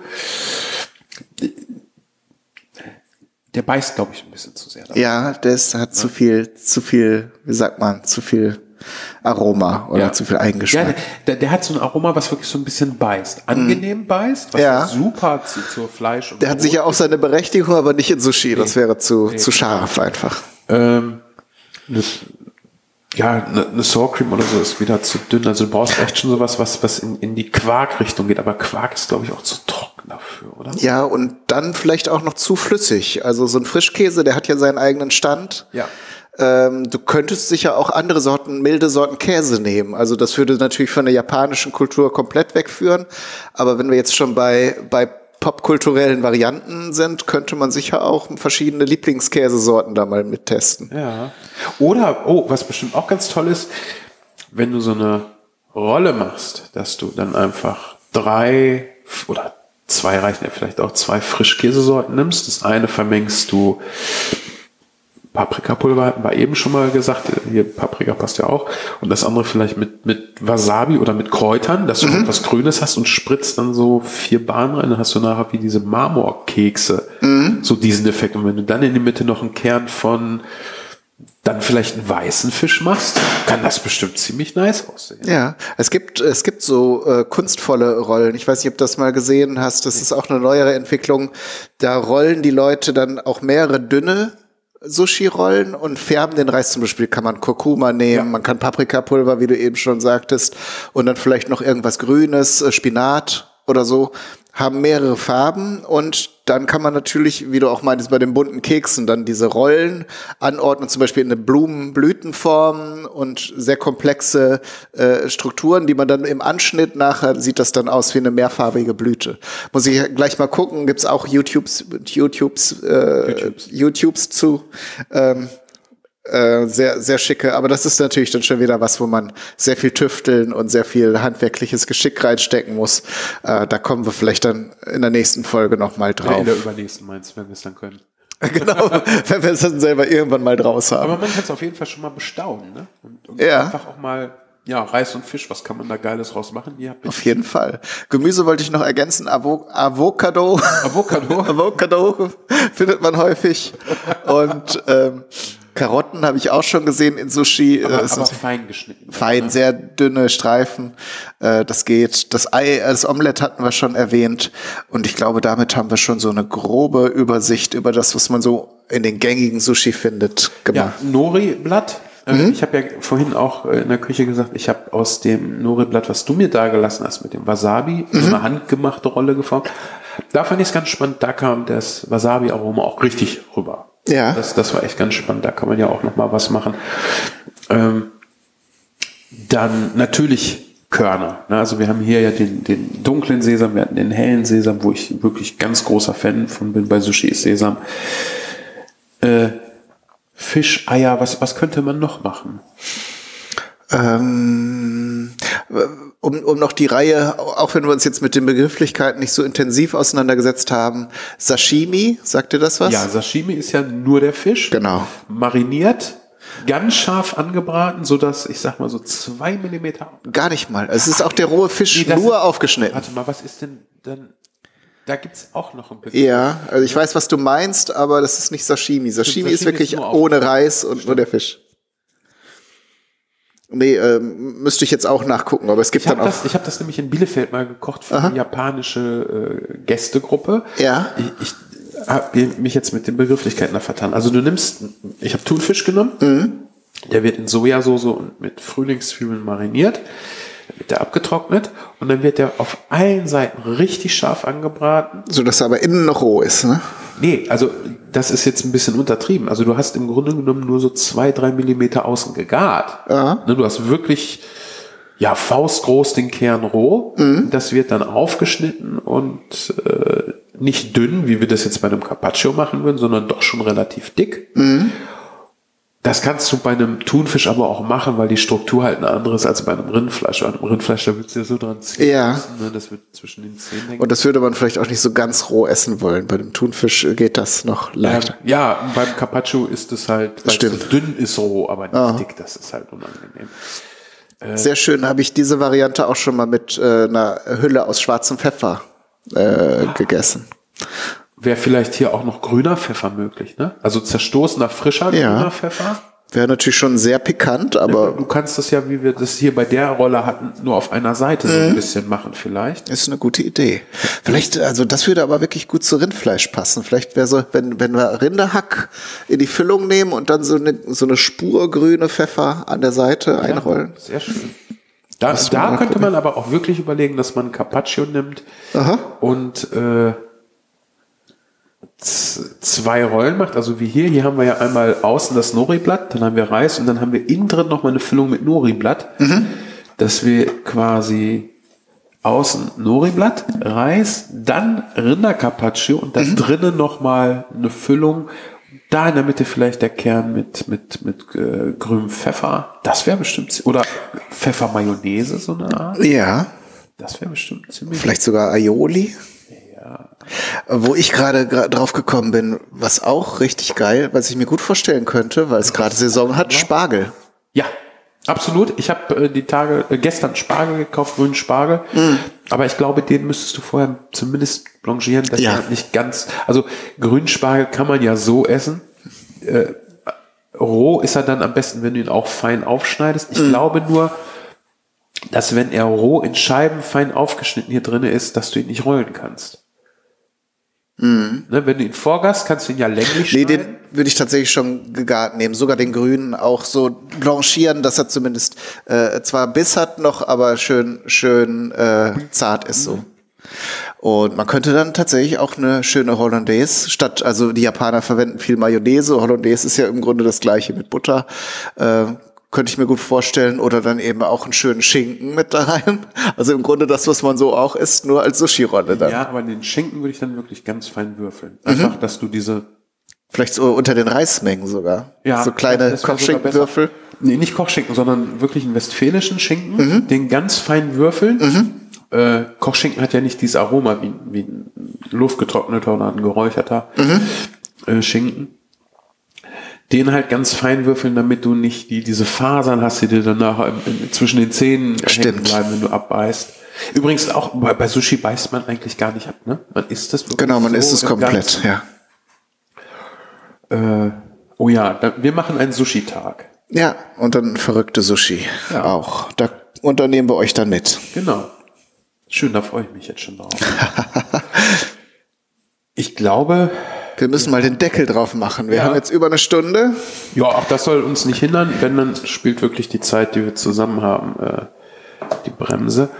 der beißt, glaube ich, ein bisschen zu sehr dabei. Ja, das hat zu viel, wie sagt man, zu viel Aroma oder zu viel Eigengeschmack. Ja, der hat so ein Aroma, was wirklich so ein bisschen beißt. Angenehm beißt, was super zur Fleisch und der hat sicher auch seine Berechtigung, aber nicht in Sushi. Das wäre zu scharf einfach. Eine Sour Cream oder so ist wieder zu dünn. Also du brauchst echt schon sowas, was in die Quark-Richtung geht. Aber Quark ist, glaube ich, auch zu trocken dafür, oder? Ja, und dann vielleicht auch noch zu flüssig. Also so ein Frischkäse, der hat ja seinen eigenen Stand. Ja. Du könntest sicher auch andere Sorten, milde Sorten Käse nehmen. Also das würde natürlich von der japanischen Kultur komplett wegführen. Aber wenn wir jetzt schon bei popkulturellen Varianten sind, könnte man sicher auch verschiedene Lieblingskäsesorten da mal mittesten. Ja. Oder, was bestimmt auch ganz toll ist, wenn du so eine Rolle machst, dass du dann einfach 3 oder 2 reichen ja vielleicht auch 2 Frischkäsesorten nimmst. Das eine vermengst du Paprikapulver, hatten wir eben schon mal gesagt, hier Paprika passt ja auch, und das andere vielleicht mit Wasabi oder mit Kräutern, dass du etwas Grünes hast und spritzt dann so 4 Bahnen rein, dann hast du nachher wie diese Marmorkekse, so diesen Effekt. Und wenn du dann in die Mitte noch einen Kern von dann vielleicht einen weißen Fisch machst, kann das bestimmt ziemlich nice aussehen. Ja, es gibt so kunstvolle Rollen. Ich weiß nicht, ob du das mal gesehen hast, das ist auch eine neuere Entwicklung. Da rollen die Leute dann auch mehrere dünne Sushi-Rollen und färben den Reis. Zum Beispiel kann man Kurkuma nehmen, man kann Paprikapulver, wie du eben schon sagtest, und dann vielleicht noch irgendwas Grünes, Spinat oder so, haben mehrere Farben, und dann kann man natürlich, wie du auch meintest, bei den bunten Keksen dann diese Rollen anordnen, zum Beispiel in eine Blütenform und sehr komplexe Strukturen, die man dann im Anschnitt nachher sieht das dann aus wie eine mehrfarbige Blüte. Muss ich gleich mal gucken, gibt's auch YouTubes zu. Sehr, sehr schicke, aber das ist natürlich dann schon wieder was, wo man sehr viel tüfteln und sehr viel handwerkliches Geschick reinstecken muss. Da kommen wir vielleicht dann in der nächsten Folge nochmal drauf. In der übernächsten meinst du, wenn wir es dann können. Genau, wenn wir es dann selber irgendwann mal draus haben. Aber man kann es auf jeden Fall schon mal bestaunen, ne? Und ja. Einfach auch mal, Reis und Fisch, was kann man da Geiles raus machen? Ja, auf jeden Fall. Gemüse wollte ich noch ergänzen, Avocado findet man häufig, und Karotten habe ich auch schon gesehen in Sushi. Aber fein geschnitten. Fein, ne? Sehr dünne Streifen. Das geht. Das Omelett hatten wir schon erwähnt. Und ich glaube, damit haben wir schon so eine grobe Übersicht über das, was man so in den gängigen Sushi findet, gemacht. Ja, Nori-Blatt. Ich habe ja vorhin auch in der Küche gesagt, ich habe aus dem Nori-Blatt, was du mir da gelassen hast, mit dem Wasabi, so eine handgemachte Rolle geformt. Da fand ich es ganz spannend. Da kam das Wasabi-Aroma auch richtig rüber. Ja. Das war echt ganz spannend. Da kann man ja auch noch mal was machen. Dann natürlich Körner. Ne? Also wir haben hier ja den dunklen Sesam, wir hatten den hellen Sesam, wo ich wirklich ganz großer Fan von bin bei Sushi ist Sesam. Fisch, Eier, was könnte man noch machen? Um noch die Reihe, auch wenn wir uns jetzt mit den Begrifflichkeiten nicht so intensiv auseinandergesetzt haben, Sashimi, sagt dir das was? Ja, Sashimi ist ja nur der Fisch. Genau. Mariniert, ganz scharf angebraten, sodass, ich sag mal so 2 Millimeter. Gar nicht mal. Es ist auch der rohe Fisch nur aufgeschnitten. Warte mal, was ist denn dann? Da gibt's auch noch ein bisschen. Ja, also ich weiß, was du meinst, aber das ist nicht Sashimi. Sashimi ist wirklich ohne Reis und nur der Fisch. Nee, müsste ich jetzt auch nachgucken, aber es gibt dann auch... Ich habe das nämlich in Bielefeld mal gekocht für eine japanische Gästegruppe. Ja. Ich habe mich jetzt mit den Begrifflichkeiten da vertan. Also ich habe Thunfisch genommen, der wird in Sojasauce und mit Frühlingszwiebeln mariniert, dann wird der abgetrocknet und dann wird der auf allen Seiten richtig scharf angebraten. So dass er aber innen noch roh ist, ne? Nee, also das ist jetzt ein bisschen untertrieben. Also du hast im Grunde genommen nur so 2-3 Millimeter außen gegart. Ne, du hast wirklich faustgroß den Kern roh. Das wird dann aufgeschnitten und nicht dünn, wie wir das jetzt bei einem Carpaccio machen würden, sondern doch schon relativ dick. Das kannst du bei einem Thunfisch aber auch machen, weil die Struktur halt eine andere ist als bei einem Rindfleisch. Bei einem Rindfleisch, da willst du ja so dran ziehen. Ja. Müssen, ne? Das wird zwischen den Zähnen hängen. Und das würde man vielleicht auch nicht so ganz roh essen wollen. Bei dem Thunfisch geht das noch leichter. Ja, beim Carpaccio ist es halt, weil es so dünn ist roh, aber nicht dick. Das ist halt unangenehm. Sehr schön, habe ich diese Variante auch schon mal mit einer Hülle aus schwarzem Pfeffer gegessen. Wäre vielleicht hier auch noch grüner Pfeffer möglich, ne? Also zerstoßener, frischer grüner Pfeffer. Wäre natürlich schon sehr pikant, aber... Du kannst das ja, wie wir das hier bei der Rolle hatten, nur auf einer Seite so ein bisschen machen vielleicht. Ist eine gute Idee. Vielleicht, also das würde aber wirklich gut zu Rindfleisch passen. Vielleicht wäre so, wenn wir Rinderhack in die Füllung nehmen und dann so eine Spur grüne Pfeffer an der Seite einrollen. Sehr schön. Da könnte man aber auch wirklich überlegen, dass man Carpaccio nimmt und 2 Rollen macht, also wie hier haben wir ja einmal außen das Nori-Blatt, dann haben wir Reis und dann haben wir innen drin nochmal eine Füllung mit Nori-Blatt, dass wir quasi außen Nori-Blatt, Reis, dann Rinder-Carpaccio und dann drinnen nochmal eine Füllung, da in der Mitte vielleicht der Kern mit grünem Pfeffer, das wäre bestimmt, oder Pfeffer-Mayonnaise, so eine Art. Ja. Das wäre bestimmt ziemlich. Vielleicht sogar Aioli. Wo ich gerade drauf gekommen bin, was auch richtig geil, was ich mir gut vorstellen könnte, weil es gerade Saison hat, Spargel. Ja, absolut. Ich habe gestern Spargel gekauft, grünen Spargel. Aber ich glaube, den müsstest du vorher zumindest blanchieren, dass er nicht ganz, also grünen Spargel kann man ja so essen. Roh ist er dann am besten, wenn du ihn auch fein aufschneidest. Ich glaube nur, dass wenn er roh in Scheiben fein aufgeschnitten hier drin ist, dass du ihn nicht rollen kannst. Ne, wenn du ihn vorgast, kannst du ihn ja länglich schneiden. Den würde ich tatsächlich schon gegart nehmen. Sogar den grünen auch so blanchieren, dass er zumindest zwar Biss hat noch, aber schön zart ist so. Und man könnte dann tatsächlich auch eine schöne Hollandaise also die Japaner verwenden viel Mayonnaise. Hollandaise ist ja im Grunde das gleiche mit Butter. Könnte ich mir gut vorstellen. Oder dann eben auch einen schönen Schinken mit da rein. Also im Grunde das, was man so auch isst, nur als Sushi-Rolle dann. Ja, aber den Schinken würde ich dann wirklich ganz fein würfeln. Einfach, dass du diese... Vielleicht so unter den Reismengen sogar. Ja, so kleine Kochschinkenwürfel. Nee, nicht Kochschinken, sondern wirklich einen westfälischen Schinken. Den ganz fein würfeln. Kochschinken hat ja nicht dieses Aroma wie ein luftgetrockneter oder ein geräucherter Schinken. Den halt ganz fein würfeln, damit du nicht diese Fasern hast, die dir danach zwischen den Zähnen hängen bleiben, wenn du abbeißt. Übrigens auch bei Sushi beißt man eigentlich gar nicht ab, ne? Man isst das wirklich. Genau, man so isst es komplett, ja. Oh ja, wir machen einen Sushi-Tag. Ja, und dann verrückte Sushi auch. Und dann nehmen wir euch dann mit. Genau. Schön, da freue ich mich jetzt schon drauf. Ich glaube... Wir müssen mal den Deckel drauf machen. Wir haben jetzt über eine Stunde. Ja, auch das soll uns nicht hindern. Wenn, dann spielt wirklich die Zeit, die wir zusammen haben, die Bremse.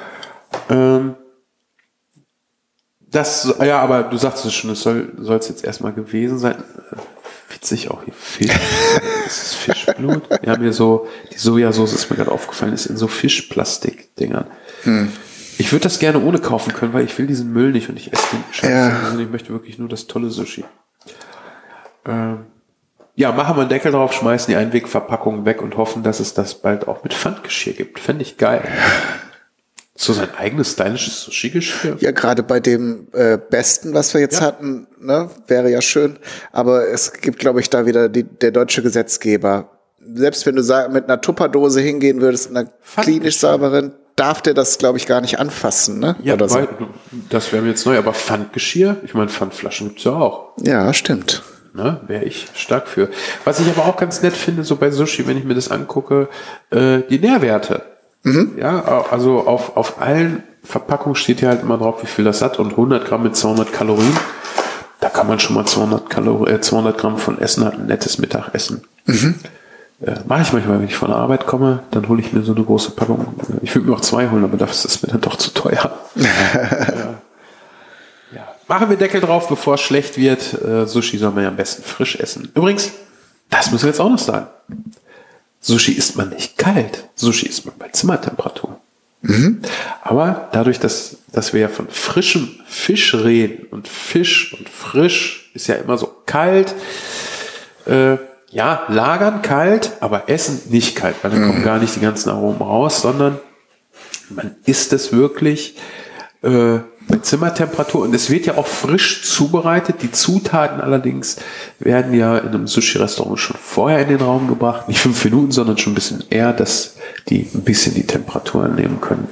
Aber du sagst es schon, es soll es jetzt erstmal gewesen sein. Witzig auch hier Fisch. Das ist Fischblut. Wir haben hier so, die Sojasauce ist mir gerade aufgefallen, ist in so Fischplastik-Dingern. Ich würde das gerne ohne kaufen können, weil ich will diesen Müll nicht und ich esse den Scheiß. Ich möchte wirklich nur das tolle Sushi. Machen wir einen Deckel drauf, schmeißen die Einwegverpackung weg und hoffen, dass es das bald auch mit Pfandgeschirr gibt. Fände ich geil. So sein eigenes stylisches Sushi-Geschirr. Ja, gerade bei dem Besten, was wir jetzt hatten, ne, wäre ja schön. Aber es gibt, glaube ich, da wieder der deutsche Gesetzgeber. Selbst wenn du mit einer Tupperdose hingehen würdest, einer klinisch sauberen, darf der das, glaube ich, gar nicht anfassen, ne? Ja, oder so. Das wäre mir jetzt neu, aber Pfandgeschirr, ich meine, Pfandflaschen gibt's ja auch. Ja, stimmt. Ne, wäre ich stark für. Was ich aber auch ganz nett finde, so bei Sushi, wenn ich mir das angucke, die Nährwerte. Ja, also auf allen Verpackungen steht hier halt immer drauf, wie viel das hat und 100 Gramm mit 200 Kalorien. Da kann man schon mal 200 Gramm von essen, hat ein nettes Mittagessen. Mache ich manchmal, wenn ich von der Arbeit komme, dann hole ich mir so eine große Packung. Ich würde mir auch 2 holen, aber das ist mir dann doch zu teuer. Machen wir Deckel drauf, bevor es schlecht wird. Sushi soll man ja am besten frisch essen. Übrigens, das müssen wir jetzt auch noch sagen. Sushi isst man nicht kalt. Sushi isst man bei Zimmertemperatur. Aber dadurch, dass wir ja von frischem Fisch reden und Fisch und frisch ist ja immer so kalt, ja, lagern kalt, aber essen nicht kalt, weil dann kommen gar nicht die ganzen Aromen raus, sondern man isst es wirklich bei Zimmertemperatur und es wird ja auch frisch zubereitet. Die Zutaten allerdings werden ja in einem Sushi-Restaurant schon vorher in den Raum gebracht, nicht 5 Minuten, sondern schon ein bisschen eher, dass die ein bisschen die Temperatur annehmen können,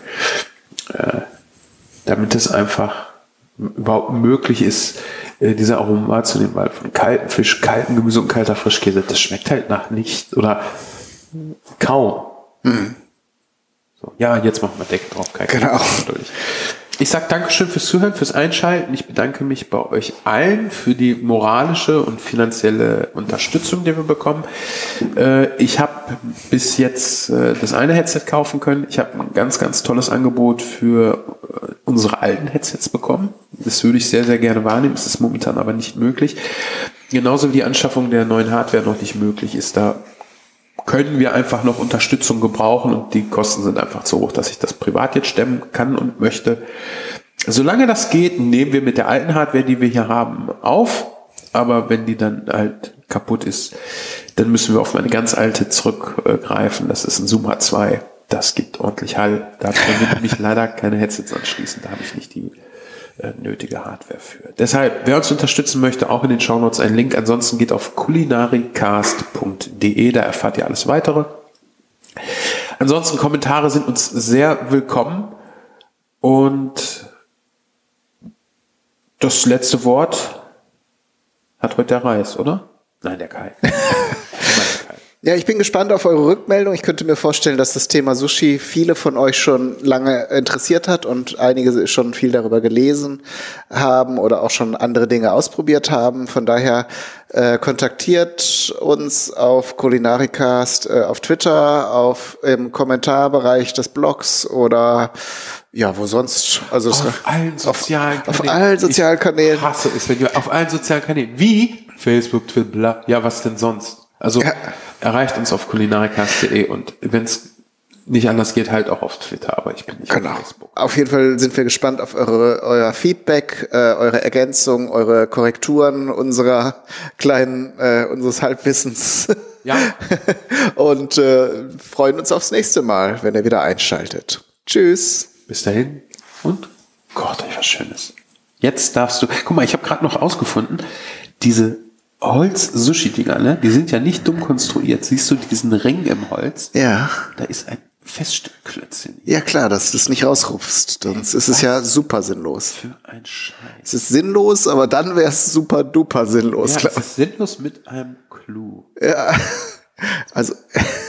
damit es einfach überhaupt möglich ist, diese Aromen wahrzunehmen, weil von kaltem Fisch, kaltem Gemüse und kalter Frischkäse, das schmeckt halt nach nichts oder kaum. So, ja, jetzt machen wir Deckel drauf. Genau. Ich sage Dankeschön fürs Zuhören, fürs Einschalten. Ich bedanke mich bei euch allen für die moralische und finanzielle Unterstützung, die wir bekommen. Ich habe bis jetzt das eine Headset kaufen können. Ich habe ein ganz, ganz tolles Angebot für unsere alten Headsets bekommen. Das würde ich sehr, sehr gerne wahrnehmen. Es ist momentan aber nicht möglich. Genauso wie die Anschaffung der neuen Hardware noch nicht möglich ist. Da können wir einfach noch Unterstützung gebrauchen und die Kosten sind einfach zu hoch, dass ich das privat jetzt stemmen kann und möchte. Solange das geht, nehmen wir mit der alten Hardware, die wir hier haben, auf. Aber wenn die dann halt kaputt ist, dann müssen wir auf meine ganz alte zurückgreifen. Das ist ein Zoom H2. Das gibt ordentlich Hall. Da können wir nämlich leider keine Headsets anschließen. Da habe ich nicht die nötige Hardware für. Deshalb, wer uns unterstützen möchte, auch in den Shownotes ein Link. Ansonsten geht auf kulinaricast.de, da erfahrt ihr alles weitere. Ansonsten Kommentare sind uns sehr willkommen und das letzte Wort hat heute der Reis, oder? Nein, der Kai. Ja, ich bin gespannt auf eure Rückmeldung. Ich könnte mir vorstellen, dass das Thema Sushi viele von euch schon lange interessiert hat und einige schon viel darüber gelesen haben oder auch schon andere Dinge ausprobiert haben. Von daher kontaktiert uns auf Kulinaricast auf Twitter, im Kommentarbereich des Blogs oder ja, wo sonst? Also auf allen sozialen Kanälen. Auf allen sozialen Kanälen. Ich hasse es, wenn du auf allen sozialen Kanälen. Wie? Facebook, Twitter, bla. Ja, was denn sonst? Also erreicht uns auf kulinaricast.de und wenn es nicht anders geht, halt auch auf Twitter, aber ich bin nicht auf Facebook. Auf jeden Fall sind wir gespannt auf euer Feedback, eure Ergänzung, eure Korrekturen unseres Halbwissens. Ja. Und freuen uns aufs nächste Mal, wenn ihr wieder einschaltet. Tschüss. Bis dahin und Gott, was Schönes. Jetzt darfst du, guck mal, ich habe gerade noch ausgefunden, diese Holz-Sushi-Dinger, ne? Die sind ja nicht dumm konstruiert. Siehst du diesen Ring im Holz? Ja. Da ist ein Feststückklötzchen. Ja klar, dass du es nicht rausrupfst. Sonst ist es ja super sinnlos. Für ein Scheiß. Es ist sinnlos, aber dann wäre es super duper sinnlos. Ja, es ist sinnlos mit einem Clou. Ja, also